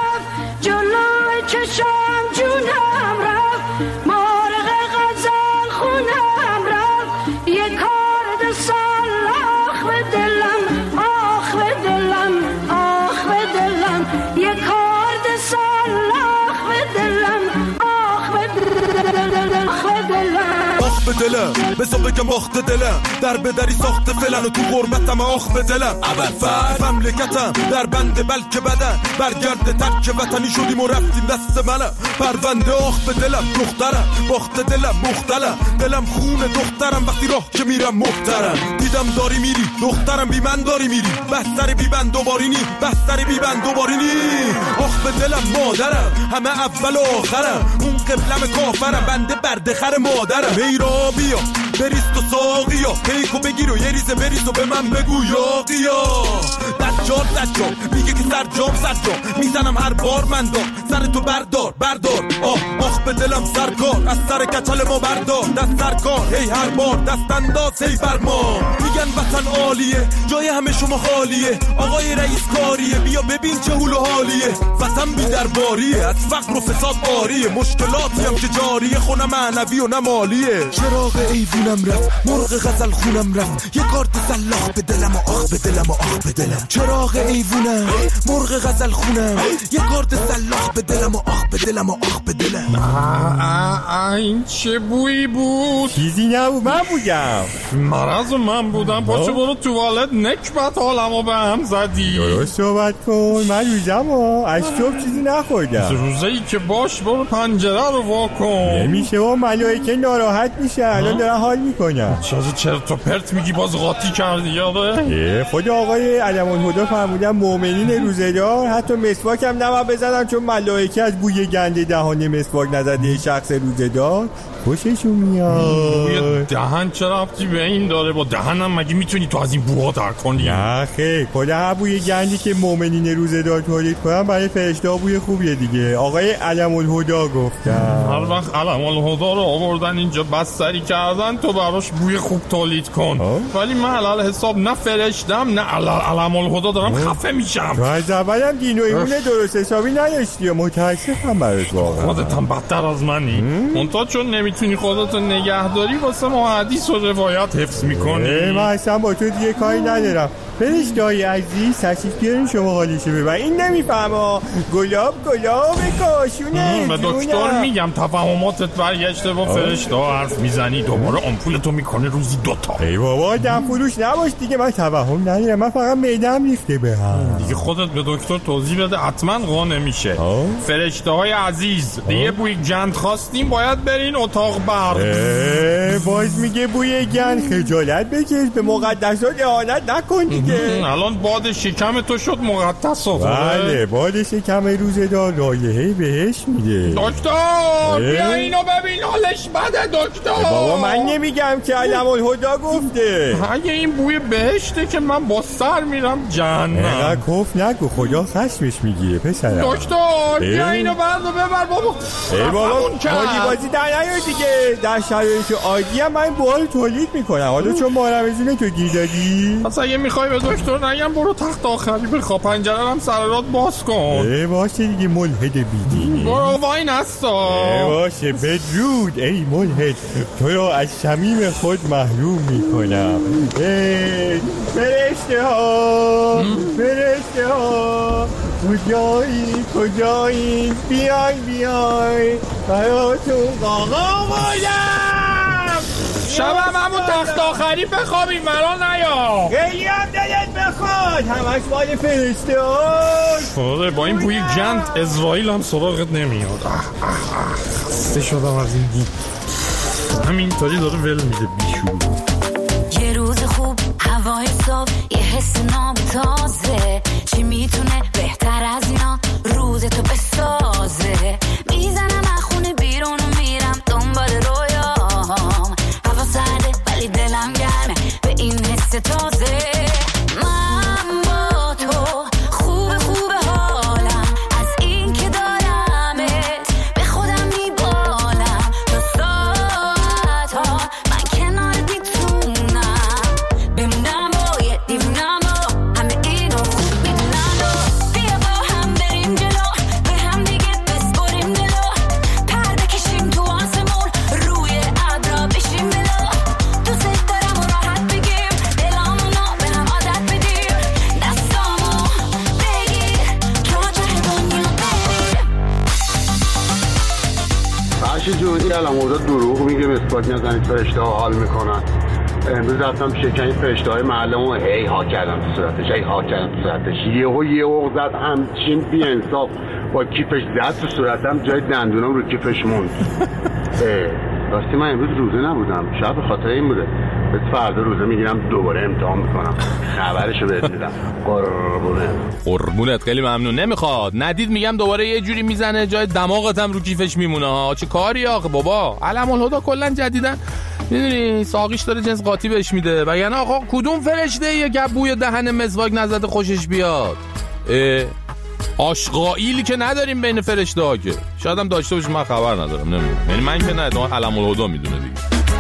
N: جلوی چشم جونم رفت، مرغ غزل خونم رفت، یه کار دستال آخ به دلم، آخ به دلم، آخ به دلم، یه کار دستال آخ به دلم، آخ به دلم، آخ به دلم،
C: آخ به دلم، بذار بگم آخ به دلم، در بدری ساخت فلن و تو غربتم آخ به دلم، اول مملکتم در بنده بلکه بدن، برگرد ترک وطنی شدیم و رفتیم دست منم، پرونده آخ به دلم، دخترم باخت دلم مختلم، دلم خون دخترم وقتی راه که میرم محترم، دیدم داری میری دخترم بی من داری میری، بستر بی بند دوبارینی، بستر بی بند دوبارینی، آخ به دلم مادرم همه اول و آخرم، اون قبلم کافرم بنده بردخر مادرم، میرا بیا بریست و ساقیا، پیکو بگیر و یه ریزه بریز و به من بگو یاقیا، دجال میگه که سرجام میزنم هر بار من دار، سر تو بردار آخ به دلم سرکار، از سر کچل ما بردار، دست سرکار هی هر بار دست انداز هی بر ما، میگن وطن عالیه جای همه شما خالیه، آقای رئیس کاریه بیا ببین چه حول و حالیه، وطن بی درباریه از فقر و فساد آریه، مشکلاتی هم که جاریه خونه معنوی و نمالیه، چراغ ایوونم رفت مرغ غزل خونم رفت، یه کارت سلاخ به دلم و آخ به دلم و آخ به دلم، چراغ
R: ایوونم مرغ غزل خونم یه کارت سلاخ به دلم و آخ به دلم و آخ به دلم.
B: این چه بویی بود؟
S: چیزی نبود، من بودم.
B: مرض من بودم. پاشو برو توالت، نکبت حالمو به هم زدی.
S: درست صحبت کن، من روزم از صبح چیزی نخوردم.
B: روزایی که باش برو پنجره رو وا کن.
S: نمیشه و ملائکه ناراحت میشه، الان دارن حال میکنن.
B: چرت و پرت میگی، باز قاطی کردی یاده؟
S: خود آقای علم‌الهدی فرمودن مؤمنین روزه‌دار حتی مسواک هم نباید بزنن، چون ملائکه از بوی گند دهان مسواک نزده شخص روزه‌دار خوششون میاد.
B: بوی دهن چه ربطی به این داره؟ با دهنم مگه میتونی تو از این بوها در کنی؟
S: نه خیر، کل هر بوی گندی که مؤمنین روزه‌دار تولید کنن برای فرشته بوی خوبیه دیگه. آقای علم‌الهدی گفتن
B: هر وقت علم‌الهدی رو آوردن اینجا بستری کردن تو براش بوی خوب تولید کن. ولی من علل حساب نه فرشتم نه علم‌الهدی دارم خفه میشم.
S: تو از اولم دین و ایمون درست حسابی نداشتی، متاسفم برات واقعا.
B: خودت هم بدتر از منی. منتها چون نمیتونی خودتو نگهداری واسه ما حدیث و روایت حفظ میکنی.
S: من اصلا با تو دیگه کاری ندارم. فرشته‌های عزیز تشریف بیارین شما حالیشو ببر. این نمیفهمه گلاب کاشونه.
B: به دکتر میگم تفاهماتت برگشته، با فرشته‌ها حرف میزنی، دوباره آمپولتو میکنه روزی 2 تا.
S: ای بابا دم فروش نباش دیگه، من توهم ندارم، من فقط معده‌ام ریخته به هم.
B: دیگه خودت به دکتر توضیح بده، حتما قانع میشه. فرشته‌های عزیز دیگه بوی گند خواستیم، باید برین اتاق برق.
S: باز میگه بوی گند، خجالت بکش، به مقدسات اهانت نکن دیگه.
B: الان باد شکم تو شد مقدس.
S: بله باد شکم روزه‌دار رایحه بهش میده.
B: دکتر بیا اینو ببین، حالش بده دکتر.
S: بابا من نمیگم که علم‌الهدی گفته.
B: اگه این بوی بهشته که من با سر میرم جهنم.
S: نه کف نگو، خدا خشمش میگیره پسرم.
B: دکتر بیا اینو بردو ببر بابا.
S: ای بابا حالی بازی در نیار دیگه. در شرایط عادی هم من بوها رو تولید میکنم، حالا چون مارمزونه تو گیر دادی.
B: پس اگه میخوای به دکتر نگم برو تخت آخری بخوا، پنجره هم سر رات باز کن.
S: باشه دیگه ملحد بیدینی.
B: برو وای نستا.
S: باشه بدرود ای ملحد، تو رو از صمیم خود محروم میکنم. فرشته ها کجایی بیای براتون قاقا بودم.
B: شبم همون تخت آخری بخوابیم مرا نیا.
S: خیلی هم دلت بخواد، همش مال فرشته ها.
B: با این بوی گند اسرائیل هم سراغت نمیاد. خسته شدم از این گید، همینطوری داره ول میده بیشور.
N: یه روز خوب، هوای صاف، یه حس نام تازه، چی میتونه بهتر از اینا روز تو بسازه. میزنم از خونه بیرون و میرم دنبال رویام، هوا سرده ولی دلم گرمه به این حس تازه. من با تو خوبه حالم، از این که دارمت به خودم میبالم. تا ساعت ها من کنارت میتونم بمونم و یه دیوونم و همه اینو خوب میدونم. و بیا با هم بریم جلو، به هم دیگه بسپریم دلو، پر بکشیم تو آسمون، روی ابرا بشیم ملو. دوست دارم و راحت بگیم، دلامونو به هم عادت بدیم، دستامو بگیر تا ته دنیا بریم.
I: فرشی جونی علم‌الهدی دروغ میگه، مسواک نزنید فرشته ها حال میکنن. امروز رفتم شکن فرشته های محلمو هی ها کردم تو صورتش، یهو زد همچین بی انصاف با کیفش زد تو صورتم، جای دندونم رو کیفش موند. راستی من امروز روزه نبودم، شاید به خاطر این بوده. بس فردا روزه میگیرم دوباره امتحان میکنم، خبرشو بهت میدم.
B: قربونت خیلی ممنون. نمیخواد ندید میگم دوباره یه جوری میزنه جای دماغت هم رو کیفش میمونه. چه کاری آخه بابا، علم‌الهدی کلا جدیدن میدونی ساقیش داره جنس قاطی بهش میده. وگرنه آقا کدوم فرشته یه گپ بوی دهن مسواک نزده خوشش بیاد؟ آشغائیلی که نداریم بین فرشته ها، که شاید هم داشته باشیم من خبر ندارم، نمیدونم. یعنی من که نه، علم‌الهدی میدونه دیگه.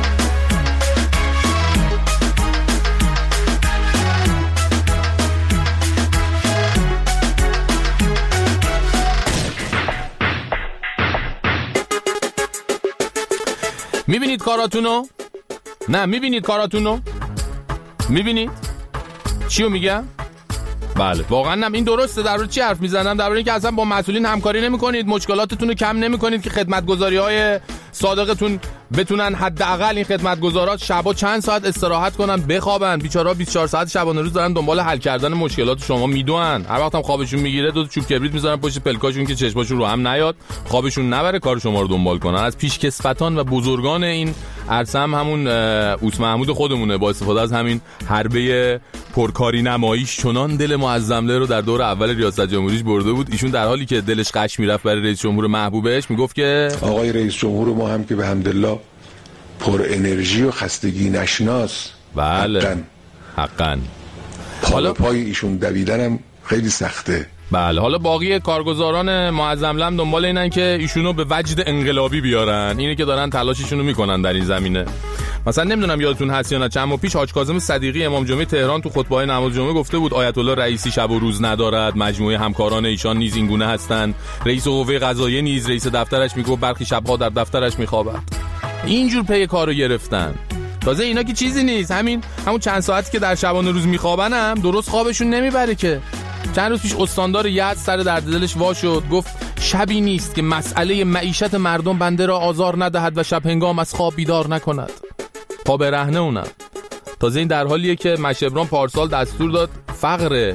B: میبینید کاراتونو؟ نه میبینید کاراتونو؟ میبینید؟ چیو میگم؟ بله واقعا هم این درسته. در مورد چی حرف میزنم؟ در مورد اینکه اصلا با مسئولین همکاری نمی‌کنید، مشکلاتتون رو کم نمی‌کنید که خدمتگزاری‌های صادقتون بتونن حداقل این خدمتگزارات شبا چند ساعت استراحت کنن، بخوابن. بیچاره‌ها 24 ساعت شبانه روز دارن دنبال حل کردن مشکلات شما میدونن. هر وقت هم خوابشون میگیره دو چوب کبریت میذارن پشت پلکاشون که چشماشون رو هم نیاد، خوابشون نبره، کار شما رو دنبال کنن. از پیشکسوتان و بزرگان این عرصه همون اوس محمود خودمونه با استفاده از همین حربه پرکاری نماییش چنان دل معظمله رو در دور اول ریاست جمهوریش برده بود. ایشون در حالی که دلش قش میرفت برای رئیس جمهور محبوبش میگفت که
T: آقای رئیس جمهور ما هم که به حمدالله پر انرژی و خستگی نشناس.
B: بله حقاً.
T: حالا پای ایشون دویدنم خیلی سخته.
B: بله حالا باقی کارگزاران معظمله هم دنبال اینن که ایشونو به وجد انقلابی بیارن. اینه که دارن تلاششون رو میکنن در این زمینه. مثلا نمیدونم یادتون هست یا نه، چند ماه پیش حاج کاظم صدیقی امام جمعه تهران تو خطبه نماز جمعه گفته بود آیت الله رئیسی شب و روز ندارد، مجموعه همکاران ایشان نیز این گونه هستند، رئیس قوه قضاییه نیز رئیس دفترش میگه برخی شب‌ها در دفترش میخوابد. اینجور پی کارو گرفتن. تازه اینا که چیزی نیست، همون چند ساعتی که در شبانه روز میخوابن هم درست خوابشون نمیبره که. چند روز پیش استاندار یزد سر درد دلش وا شد، گفت شبی نیست که مسئله معیشت مردم بنده را آزار ندهد و شب هنگام از خواب بیدار نکند. خواب رهنه اونم. تازه این در حالیه که مشبران پارسال دستور داد فقر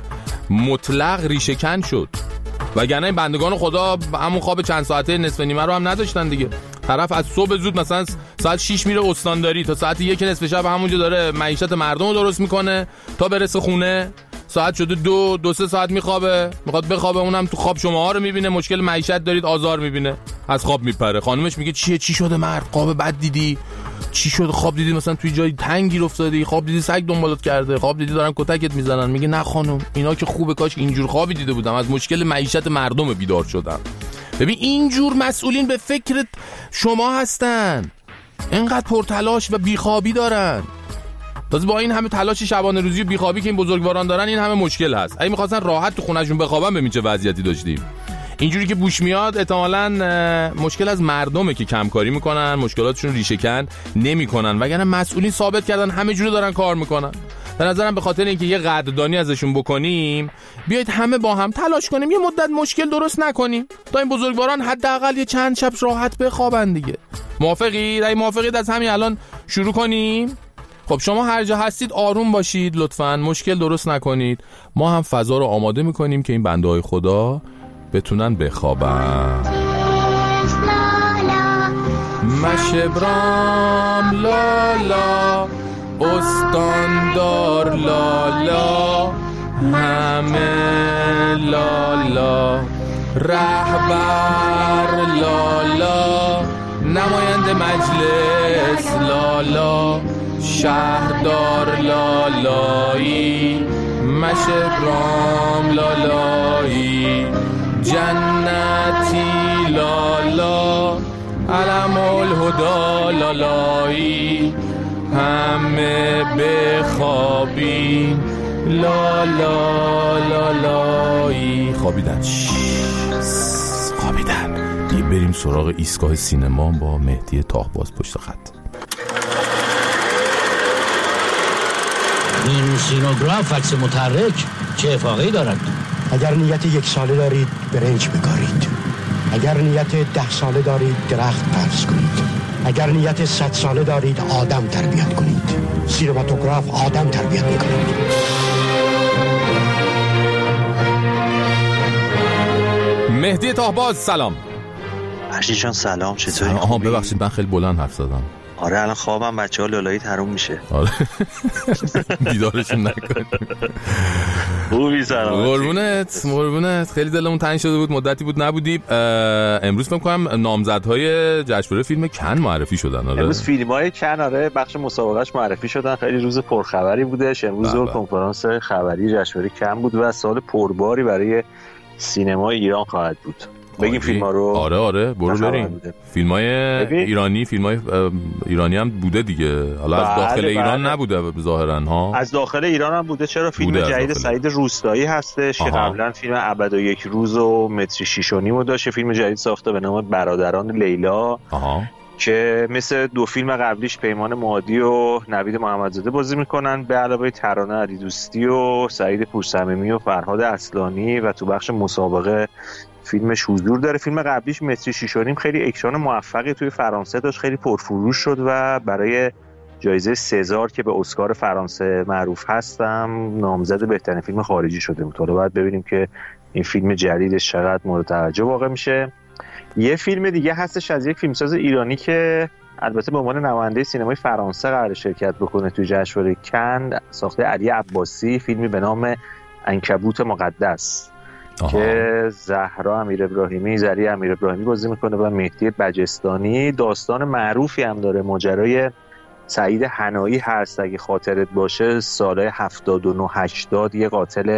B: مطلق ریشه‌کن شد، وگرنه این بندگان خدا همون خواب چند ساعته نصف نیمه رو هم نداشتن دیگه. طرف از صبح زود مثلا ساعت 6 میره استانداری تا ساعت 1 نصف شب همونجا داره معیشت مردم رو درست میکنه تا برسه خونه ساعت شده 2-3 ساعت میخوابه، میخواد بخوابه، اونم تو خواب شماها رو میبینه، مشکل معیشت دارید، آزار میبینه، از خواب میپره. خانومش میگه چی شده مرد؟ خواب بد دیدی؟ چی شد؟ خواب دیدی مثلا توی جای تنگی افتادی؟ خواب دیدی سگ دنبالت کرده؟ خواب دیدی دارن کتکت میزنن؟ میگه نه خانم اینا که خوبه، کاش اینجور خوابی دیده بودم، از مشکل معیشت مردم بیدار شدم. ببین اینجور مسئولین به فکر شما هستن، اینقدر پرتلاش و بیخوابی دارن. تازه با این همه تلاش شبانه روزی و بیخوابی که این بزرگواران دارن این همه مشکل هست. اگه می‌خواستن راحت تو خونه‌شون بخوابن ببین چه وضعیتی داشتیم. اینجوری که بوش میاد احتمالاً مشکل از مردمه که کمکاری میکنن، مشکلاتشون ریشه‌کن نمیکنن، وگرنه مسئولین ثابت کردن همه جوری دارن کار میکنن. به نظرم به خاطر اینکه یه قدردانی ازشون بکنیم بیایید همه با هم تلاش کنیم یه مدت مشکل درست نکنیم تا این بزرگواران حداقل یه چند شب راحت بخوابن دیگه. موافقید؟ اگه موافقید از همین الان شروع کنیم. خب شما هر جا هستید آروم باشید لطفاً، مشکل درست نکنید. ما هم فضا رو آماده میکنیم که این بنده های خدا بتونن بخوابن. مشبرام لالا، استاندار لالا، همه لالا، رهبر لالا، نماینده مجلس لالا، شهردار لالایی، مشبرام لالایی، جنتی لالا، علم الهدا لالایی، همه بخوابین لالا لالایی. خوابیدن دیگه. بریم سراغ ایستگاه سینما با مهدی تاهباز پشت خط.
E: این سینوگراف عکس متحرک چه افاقه‌ای دارد؟
U: اگر نیت 1 ساله دارید برنج بکارید، اگر نیت 10 ساله دارید درخت پرس کنید، اگر نیت 100 ساله دارید آدم تربیت کنید. سینماتوگراف آدم تربیت میکنید.
B: مهدی تاهباز سلام.
V: فرشید جان سلام، چطوری؟
B: آها ببخشید من خیلی بلند حرف زدم.
V: آره الان خوابم بچه‌ها لالایی حروم میشه.
B: آره بیدارشون نکن.
V: خوبی سلام.
B: قربونت خیلی دلمون تنگ شده بود، مدتی بود نبودیم. امروز فکر کنم نامزدهای جشنواره فیلم کن معرفی شدن. آره
V: امروز فیلم‌های کن آره بخش مسابقهش معرفی شدن. خیلی روز پرخبری بودش. امروز کنفرانس خبری جشنواره کن بود و سال پرباری برای سینمای ایران خواهد بود. بگیم فیلم‌ها رو.
B: آره برو بریم. فیلم‌های ایرانی، فیلم‌های ایرانی هم بوده دیگه. حالا از داخل ایران نبوده ظاهراً ها.
V: از داخل ایران هم بوده. چرا فیلم جدید سعید روستایی هستش که قبلا فیلم ابد و یک روز و متر 6.5 رو داشته. فیلم جدید ساخته به نام برادران لیلا که مثل دو فیلم قبلیش پیمان مادی و نوید محمدزاده بازی میکنن به علاوه ترانه علیدوستی و سعید پورصمیمی و فرهاد اصلانی و تو بخش مسابقه فیلمش حضور داره. فیلم قبلیش متری 6.5 خیلی اکران موفقی توی فرانسه داشت، خیلی پرفروش شد و برای جایزه سزار که به اسکار فرانسه معروف هستم نامزد بهترین فیلم خارجی شده بود. حالا باید ببینیم که این فیلم جدیدش چقدر مورد توجه واقع میشه. یه فیلم دیگه هستش از یک فیلمساز ایرانی که البته به عنوان نماینده سینمای فرانسه قرار شرکت بکنه توی جشنواره کن، ساخته علی عباسی، فیلمی به نام عنکبوت مقدس که زهرا امیر ابراهیمی، زری امیر ابراهیمی بازی میکنه و مهدی بجستانی. داستان معروفی هم داره، ماجرای سعید حنایی هست اگه خاطرت باشه، سال 79-80 یه قاتل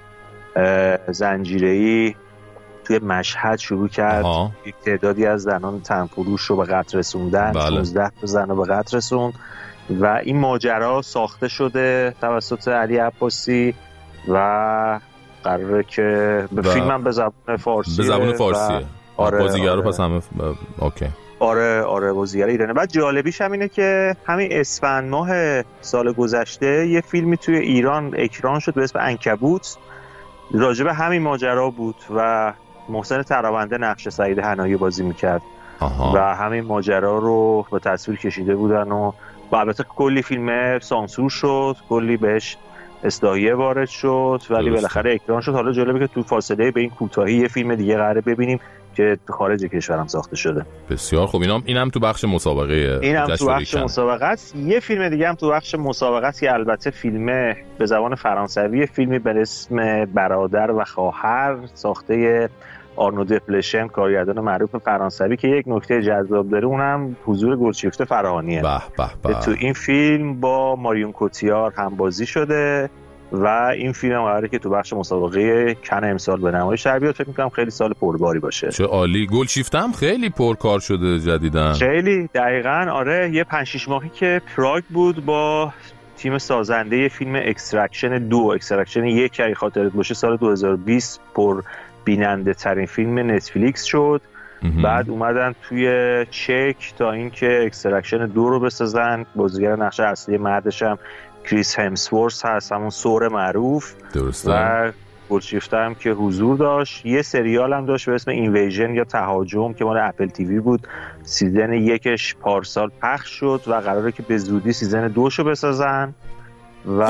V: زنجیره‌ای توی مشهد شروع کرد یک تعدادی از زنان تنفروش رو به قتل رسوندن. 16 تا زن رو به قتل رسوند و این ماجرا ساخته شده توسط علی عباسی و قراره که به فیلمم به زبان فارسیه.
B: آره بازیگر رو پس همه اوکی.
V: آره بازیگر ایرانه. بعد جالبیش هم اینه که همین اسفند ماه سال گذشته یه فیلمی توی ایران اکران شد به اسم عنکبوت، راجع به همین ماجرا بود و محسن تراونده نقش سعید حنایی بازی میکرد و همین ماجرا رو به تصویر کشیده بودن و البته کلی فیلم سانسور شد، کلی بهش اصلاحیه وارد شد ولی بالاخره اکران شد. حالا جالبه که تو فاصله به این کوتاهی یه فیلم دیگه قراره ببینیم که خارج کشورم ساخته شده.
B: بسیار خوب. اینم تو بخش مسابقه،
V: اینم تو بخش مسابقه است. یه فیلم دیگه هم تو بخش مسابقه است که البته فیلم به زبان فرانسوی، فیلمی به اسم برادر و خواهر ساخته آرنو دپلشن، کارگردان معروف فرانسوی که یک نکته جذاب داره اونم حضور گلشیفته فراهانیه. تو این فیلم با ماریون کوتیار هم بازی شده و این فیلم قراره که تو بخش مسابقه کن امسال به نمایش در بیاد. فکر می‌کنم خیلی سال پرباری باشه.
B: چه عالی. گلشیفته هم خیلی پرکار شده جدیدن.
V: خیلی دقیقاً. آره یه 5-6 ماهی که پراگ بود با تیم سازنده فیلم اکسترکشن 2، اکسترکشن 1 اگه خاطرت باشه سال 2020 پر بیننده ترین فیلم نتفلیکس شد. بعد اومدن توی چک تا اینکه اکسترکشن 2 رو بسازن. بازیگر نقش اصلی مردش هم کریس همسورث هست، همون ثور معروف.
B: درسته.
V: و گلشیفته هم که حضور داشت. یه سریال هم داشت به اسم اینویژن یا تهاجم که مال اپل تیوی بود، سیزن 1 پارسال پخش شد و قراره که به زودی سیزن 2 شو بسازن و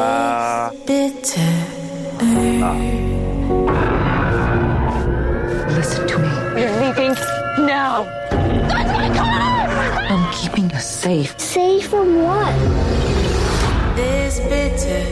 A: Listen to me. We're leaving now. That's my car! I'm keeping us safe.
O: Safe from what?
A: This bitter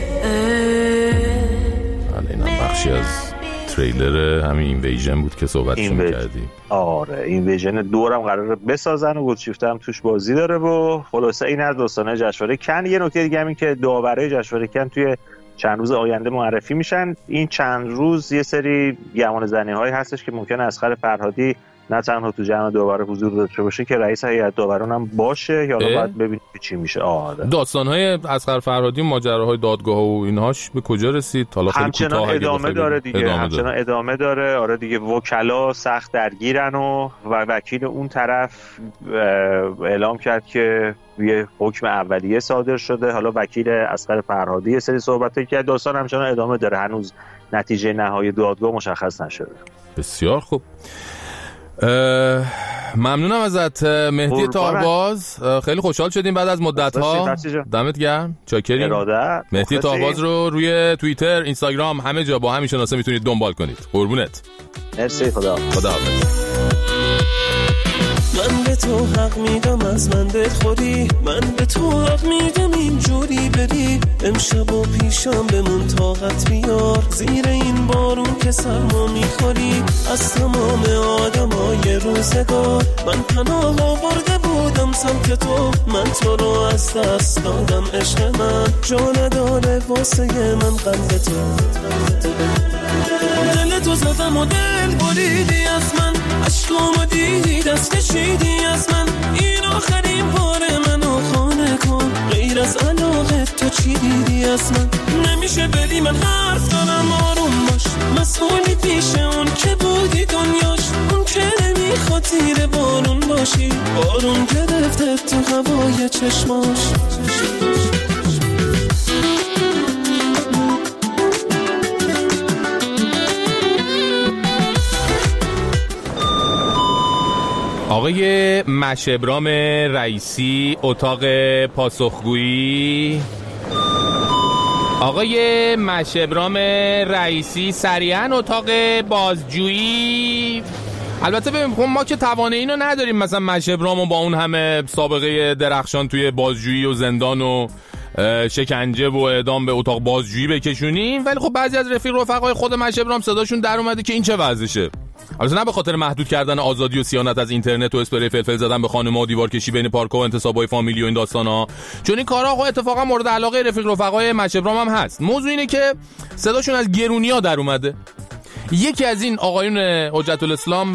B: این بخشی از تریلر همین اینویژن بود که صحبتش می‌کردیم.
V: آره اینویژن 2 هم قراره بسازن و گلشیفته هم توش بازی داره و خلاصه این از داستانه جشنواره کن. یه نکته دیگه همین که داورای جشنواره کن توی چند روز آینده معرفی میشن. این چند روز یه سری گمان زنی‌هایی هستش که ممکنه اصغر فرهادی نه تنها تو جمع داور حضور داشته باشه که رئیس هیئت داوران هم باشه، یا باید ببینیم چی میشه.
B: داستان‌های اصغر فرهادی و ماجراهای دادگاه و اینهاش به کجا رسید؟ حالا خیلی کوتاه
V: ادامه داره دیگه. همچنان ادامه داره. آره دیگه وکلا سخت درگیرن و وکیل اون طرف اعلام کرد که یه حکم اولیه صادر شده. حالا وکیل اصغر فرهادی یه سری صحبت کرد. داستان همچنان ادامه داره. هنوز نتیجه نهایی دادگاه مشخص نشده.
B: بسیار خوب. ممنونم ازت مهدی تاهباز. خیلی خوشحال شدیم بعد از مدت‌ها. دمت گرم. چاکریم. مهدی تاهباز رو روی توییتر، اینستاگرام، همه جا با همین شناسه میتونید دنبال کنید. قربونت.
V: مرسی. خداحافظ.
D: من به تو حق میدم از من بخوری، من به تو حق میدم اینجوری بری. امشب و پیشم بمون طاقت بیار، زیر این بارون که سرما میخوری. از تمام آدمای روزگار من پناه آورده بودم سمت تو، من تو رو از دست دادم. عشق من جا نداره واسه من قلب تو. دل تو زدم و دل بریدی از من، عشقامو دیدی دست کشیدی از من. این آخرین بار منو خانه کن، غیر از علاقه تو چی دیدی از من؟ نمیشه بدی من حرف دارم آروم باش، مسئولی پیش اون که بودی دنیاش. اون که نمیخواد زیر بارون باشی، بارون گرفته تو هوای چشماش.
B: آقای مشبرام رئیسی اتاق پاسخگویی. آقای مشبرام رئیسی سریعا اتاق بازجویی. البته ببین ما که توانه اینو نداریم مثلا مشبرامو با اون همه سابقه درخشان توی بازجویی و زندان و شکنجه و اعدام به اتاق بازجویی بکشونیم، ولی خب بعضی از رفقای خود مشبرام صداشون در اومده که این چه وضعشه. البته نه به خاطر محدود کردن آزادی و صیانت از اینترنت و اسپری فلفل زدن به خانم‌ها و دیوار کشی بین پارک‌ها و انتصابای فامیلی و این داستانا، چون این کارا خب اتفاقا مورد علاقه رفقای مشبرام هم هست. موضوع اینه که صداشون از گرونیا در اومده. یکی از این آقایون حجت الاسلام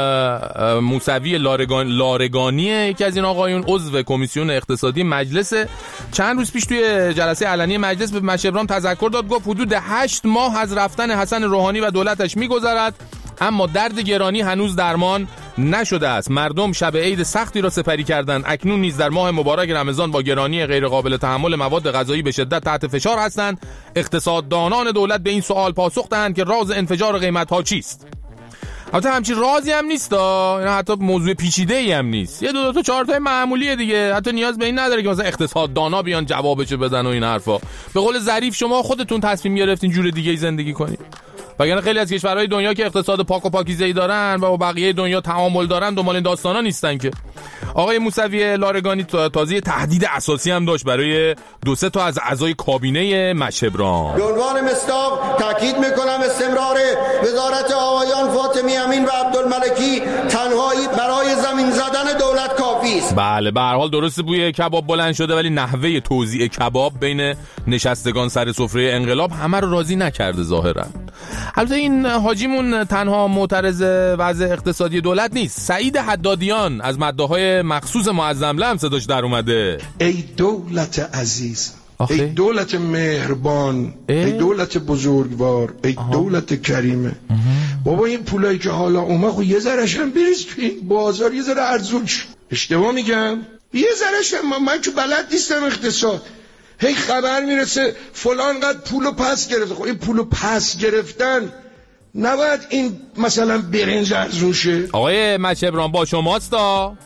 B: موسوی لارگانیه، یکی از این آقایون عضو کمیسیون اقتصادی مجلس، چند روز پیش توی جلسه علنی مجلس به مشبرام تذکر داد، گفت حدود 8 ماه از رفتن حسن روحانی و دولتش میگذرد اما درد گرانی هنوز درمان نشده است. مردم شب عید سختی را سپری کردند، اکنون نیز در ماه مبارک رمضان با گرانی غیر قابل تحمل مواد غذایی به شدت تحت فشار هستند. اقتصاددانان دولت به این سوال پاسخ دهند که راز انفجار قیمت‌ها چیست. البته همچین رازی هم نیست، یعنی حتی موضوع پیچیده‌ای هم نیست، یه دو تا چهار تا معمولیه دیگه، حتی نیاز به این نداره که مثلا اقتصاددانا بیان جوابشو بدن و این حرفا. به قول ظریف شما خودتون تصمیم گرفتین جور دیگه‌ای زندگی کنید. وگرنه خیلی از کشورهای دنیا که اقتصاد پاک و پاکیزه‌ای دارن و با بقیه دنیا تعامل دارن دنبال این داستانا نیستن که. آقای موسوی لارگانی تازه تهدید اساسی هم داشت برای 2-3 تا از اعضای کابینه مشبرام.
F: به عنوان مصداق تاکید میکنم استمرار وزارت آقایان فاطمی امین و عبدالملکی تنهایی برای زمین زدن دولت کافی است.
B: بله به هر حال درست بوی کباب بلند شده، ولی نحوه توزیع کباب بین نشستگان سر سفره انقلاب همه رو راضی نکرده ظاهرا. البته این حاجیمون تنها معترض وضع اقتصادی دولت نیست. سعید حدادیان از مداحهای مخصوص معظم هم صداش در اومده.
T: ای دولت عزیز، ای دولت مهربان، ای دولت بزرگوار، ای دولت کریمه. بابا این پولایی که حالا اومد خب یه ذره‌اش هم بریز تو این بازار، یه ذره ارزون شه. اشتباه میگم؟ یه ذره‌اش هم، من که بلد نیستم اقتصاد. هی خبر میرسه فلان قد پولو پس گرفته. خب این پولو پس گرفتن نباید این مثلا برنج ارزون شه.
B: آقای مشبرام با شماست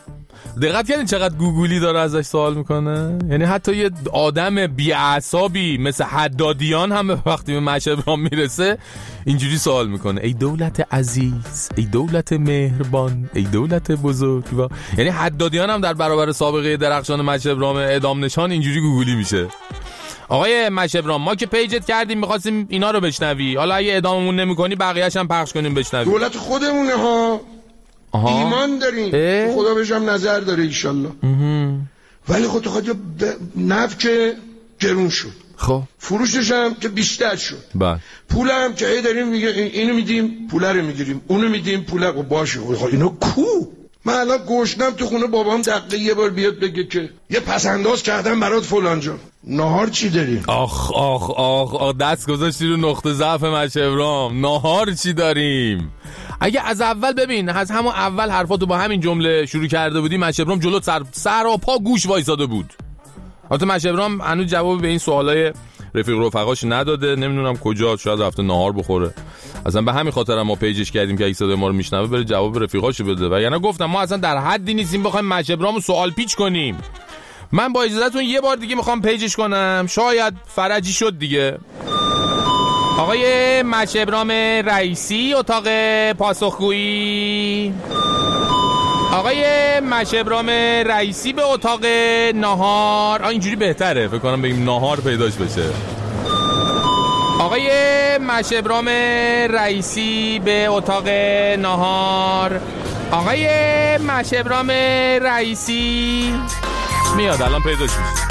B: دقت کردین چقدر گوگلی داره ازش سوال میکنه؟ یعنی حتی یه آدم بی‌اعصابی مثل حدادیان هم وقتی به مشبرام میرسه اینجوری سوال میکنه. ای دولت عزیز، ای دولت مهربان، ای دولت بزرگوار. یعنی حدادیان هم در برابر سابقه درخشان مشبرام اعدام نشان اینجوری گوگلی میشه. آقای مشبرام ما که پیجت کردیم میخواستیم اینا رو بشنوی، حالا اگه اعداممون نمیکنی بقیه‌اش هم پخش کنیم بشنوی.
T: دولت خودمونه ها. ایمان داریم، خدا بهشم نظر داره ایشالله. ولی خود نفت که گرون شد،
B: خب
T: فروشش هم که بیشتر شد،
B: بله
T: پول هم که ای داریم میگه اینو میدیم پول رو میگیریم، اونو میدیم پول رو باشه. اینو کو؟ من الان گوشتم تو خونه بابام دقیقه یه بار بیاد بگه که یه پسنداز کردم برات فلان جا. نهار چی داریم؟
B: آخ آخ آخ آخ دست گذاشتی رو نقطه ضعف مشبرام. نهار چی داریم؟ اگه از اول ببین، از همون اول حرفاتو با همین جمله شروع کرده بودی مشبرام جلو سر و پا گوش وایساده بود. البته مشبرام هنوز جواب به این سوالای رفقاش نداده، نمیدونم کجا، شاید رفته نهار بخوره. اصلا به همین خاطر ما پیجش کردیم که اگه صدای ما رو میشنوه بره جواب رفیقاشو بده. و یعنی گفتم ما اصلا در حدی نیستیم بخوایم مشبرامو سوال پیچ کنیم. من با اجازهتون یه بار دیگه میخوام پیجش کنم، شاید فرجی شد دیگه. آقای مشبرام رئیسی اتاق پاسخگویی. آقای مشبرام رئیسی به اتاق نهار. اینجوری بهتره فکر کنم بگیم نهار پیداش بشه. آقای مشبرام رئیسی به اتاق نهار. آقای مشبرام رئیسی میاد الان پیداش میشه.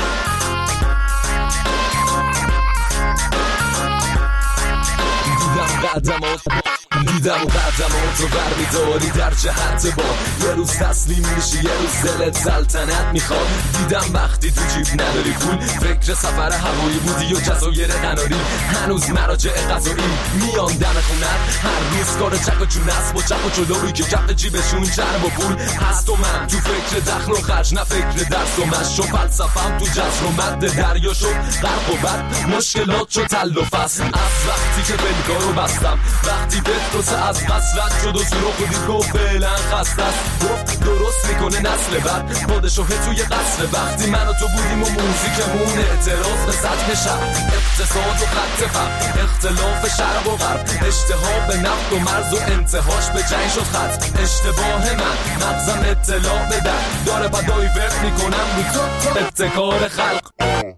G: مقدمات دیدم و قدمات رو برمیداری در جهت با یه روز تسلیم میشی یه روز دلت سلطنت میخواد. دیدم وقتی تو جیب نداری پول فکر سفر هوایی بودی و جزایر قناری. هنوز مراجع قضایی میان دم خونت هر روز کار چک و چون است با چک و چلوی که کف جیبشون چرب و پول هست. و من تو فکر دخل و خرج نه فکر درس و مشق و فلسفم تو جزر و مد دریا شد غرق و بد مشکلات شد تل و فصل. از وقتی که بلگاه رو بستم وقتی پتروس از قصرت شد و سروخ و دید گفت فعلا خسته است. گفت درست میکنه نسل بعد پادشاه توی قصر. وقتی من و تو بودیم و موزیکمون اعتراض به سطح شهر اقتصاد و خط فقر اختلاف شرق و غرب اشتها به نفت و مرز و انتهاش به جنگ شد خط. اشتباه من مغزم اطلاع بده داره و دایورت میکنم رو ابتکار خلق.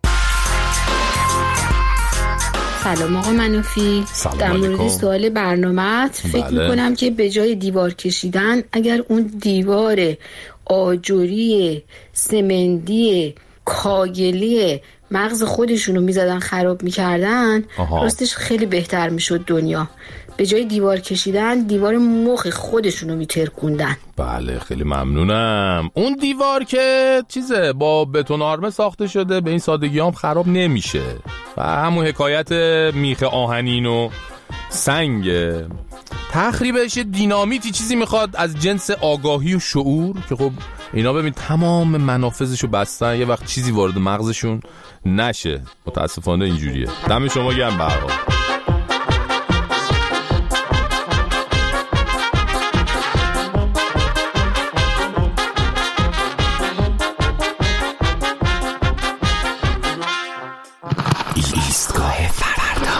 H: سلام آقا منوفی، در مورد سوال برنامه‌ات فکر میکنم که به جای دیوار کشیدن اگر اون دیوار آجوری سمنتی کاگلی مغز خودشونو میزدن خراب میکردن راستش خیلی بهتر میشد دنیا. به جای دیوار کشیدن دیوار مخ خودشونو میترکوندن.
B: بله خیلی ممنونم. اون دیوار که چیزه با بتون آرمه ساخته شده به این سادگی هم خراب نمیشه و همون حکایت میخ آهنین و سنگ تخریبش دینامیتی چیزی میخواد از جنس آگاهی و شعور که خب اینا ببین تمام منافذشو بستن یه وقت چیزی وارد مغزشون نشه. متاسفانه اینجوریه. دم شما گرم برها.
W: ایستگاه فردا.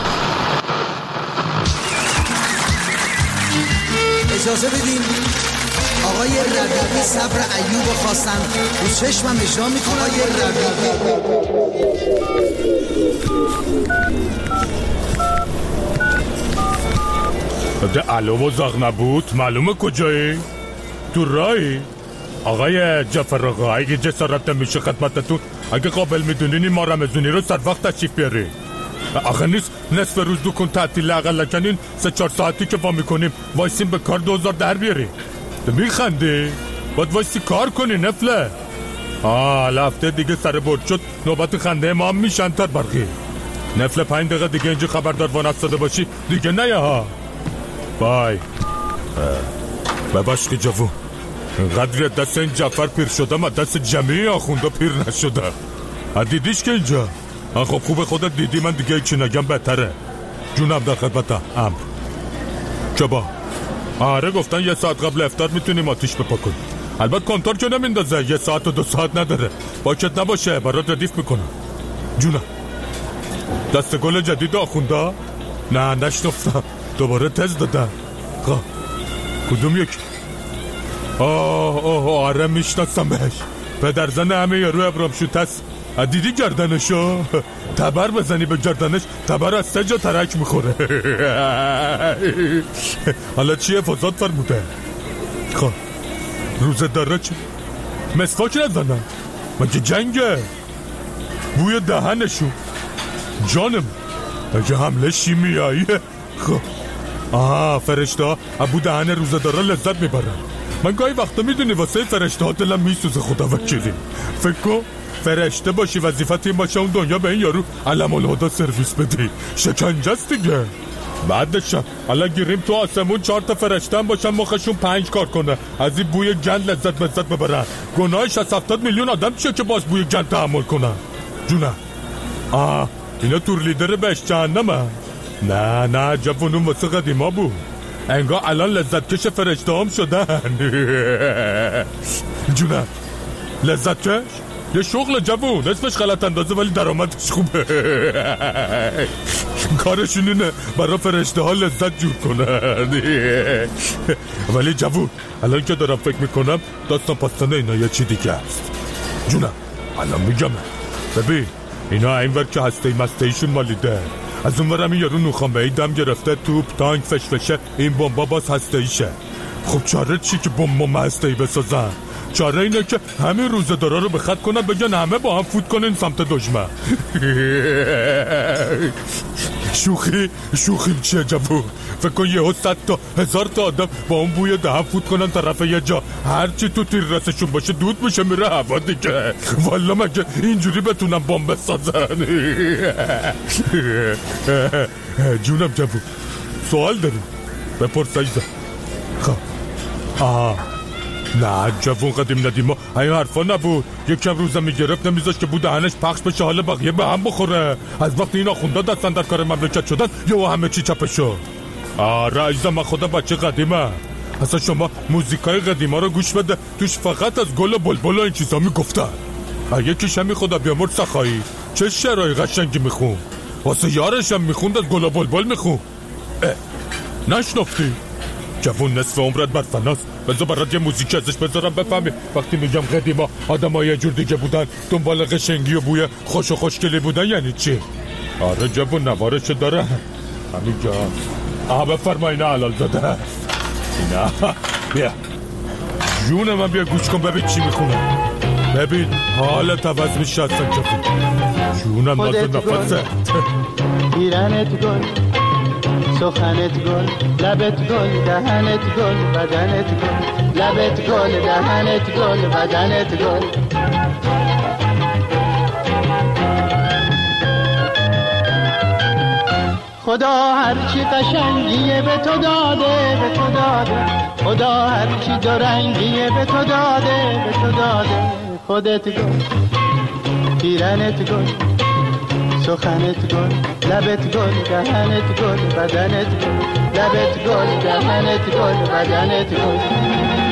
W: اجازه بدین آقای ربیعی صبر ایوب خواستن رو چشمم اجرا میکنه. آقای
X: ربیعی علو و زاغ نبود معلومه کجایی؟ تو راهی؟ آقای جعفر آقا اگه جسارت نمیشه خدمتتون اگه قابل میدونین ما رمزونی رو سر وقت تشریف بیاری. آخه نیست نصف روز دکون تعطیل اقل کنین 3-4 ساعتی که با میکنیم وایسیم به کار 2000 در بیاری. میخندی؟ باید وایسی کار کنی نفله. هفته دیگه سر برد شد نوبت خنده ما هم میشن تر برقی. نفله 5 دقیقه دیگه اینجا خبردار وانستاده باشی دیگه نه ها. بای بباش که جوون قدر دست این جعفر پیر شدم و دست جمعی آخونده پیر نشده. دیدیش که اینجا خب خوب خودت دیدی من دیگه چی نگم بهتره. جونم در خدمتم امر. چه با آره گفتن 1 ساعت قبل افطار میتونیم آتیش بپا کنیم. البته کنتور که نمیندازه 1 ساعت و 2 ساعت نداره. باکت نباشه برات ردیف میکنم. جونم دست گل جدید آخونده؟ نه نشنفتم دوباره تز دادن. خواه کدوم یک؟ آره میشناسم بهش. پدر زن همه یارو ابرام شد هست. دیدی گردنشو؟ تبر بزنی به گردنش تبر از 3 جا ترک میخوره. حالا چیه فضاد فرموده؟ خواه روزه داره چه؟ مسواک نزنن مگه جنگه؟ بوی دهنشو جانم مگه حمله شیمیاییه؟ خواه فرشته ها ابو دهن روزه داره لذت میبرن. من گاهی وقتا میدونی واسه فرشته ها دلم میسوزه خدا وکیلی. فکر کن فرشته باشی وظیفت این باشه اون دنیا به این یارو علم الهدا سرویس بدی. شکنجه است دیگه. بعدشم حالا گیریم تو آسمون 4 تا فرشته هم باشن مخشون 5 کار کنه از این بوی گند لذت ببرن. گناهش از 70 میلیون آدم چیه که باز بوی گند تحمل کنن؟ جونم اینا تور لیدر بهش جهنمه. نه جوونون واسه قدیما بود. انگار الان لذت کش فرشته هم شدن. جونم لذت کش یه شغل جوون اسمش غلط اندازه ولی درآمدش خوبه. کارشون اینه برای فرشته ها لذت جور کنن. ولی جوون الان که دارم فکر میکنم داستان پاستانه اینا یه چی دیگه است. جونم الان میگم ببین اینا اینور که هسته مستهیشون مالیده از اونورم این یارو نوخان به دم گرفته توپ تانک فشفشه این بمبا باز هسته ایشه. خب چاره چی که بمب هسته ای بسازن؟ چاره اینه که همین روزه دارا رو به خط کنن بگن همه با هم فوت کنن سمت دشمن. شوخی چیه جوون؟ فکر کن یه 100 تا 1000 تا آدم با اون بوی دهن فوت کنن طرف یه جا، هرچی تو تیر رسشون باشه دود میشه میره هوا دیگه. والا مگه اینجوری بتونم بمب بسازن؟ جونم جوون سوال داریم بپرس عزیزم. خب نه جوون قدیم ندیما این حرفا نبود. یکم روزم میگرفت نمیذاش که بود دهنش پخش بشه حالا بقیه به هم بخوره. از وقتی این آخوندا دستن در کار مملکت شدن یهو همه چی چپه شد. آره عزیزم من خودم بچه قدیمم. اصلا شما موزیکای قدیما رو گوش بده توش فقط از گل و بلبل و این چیزا میگفتن. یکی شمی خدا بیامرد سخایی چه شعرهای قشنگی میخون، واسه یارشم میخوند از گل و بلبل میخون. نشنفتی؟ جوون نصف عمرت بر فناست. بذار برات یه موزیک ازش بذارم بفهمی وقتی میگم قدیما آدم‌ها یه جور دیگه بودن، دنبال قشنگی و بوی خوش و خوشگلی بودن یعنی چی؟ آره جوون نوارش داره همینجا. بفرمایید حلال زاده اینا. بیا جون من بیا گوش کن ببین چی میخونه. ببین حالت عوض میشه اصلا جوون. جونم نازه نفسه.
J: ایرانت گل سخنت گل لبت گل دهنت گل بدنت گل لبت گل دهنت گل بدنت گل. خدا هرچی قشنگیه به تو داده به تو داده. خدا هرچی دورنگیه به تو داده به تو داده. خودت گل پیرنت گل سخنت گل لبت گل دهنت گل بدنت گل لبت گل دهنت گل بدنت گل.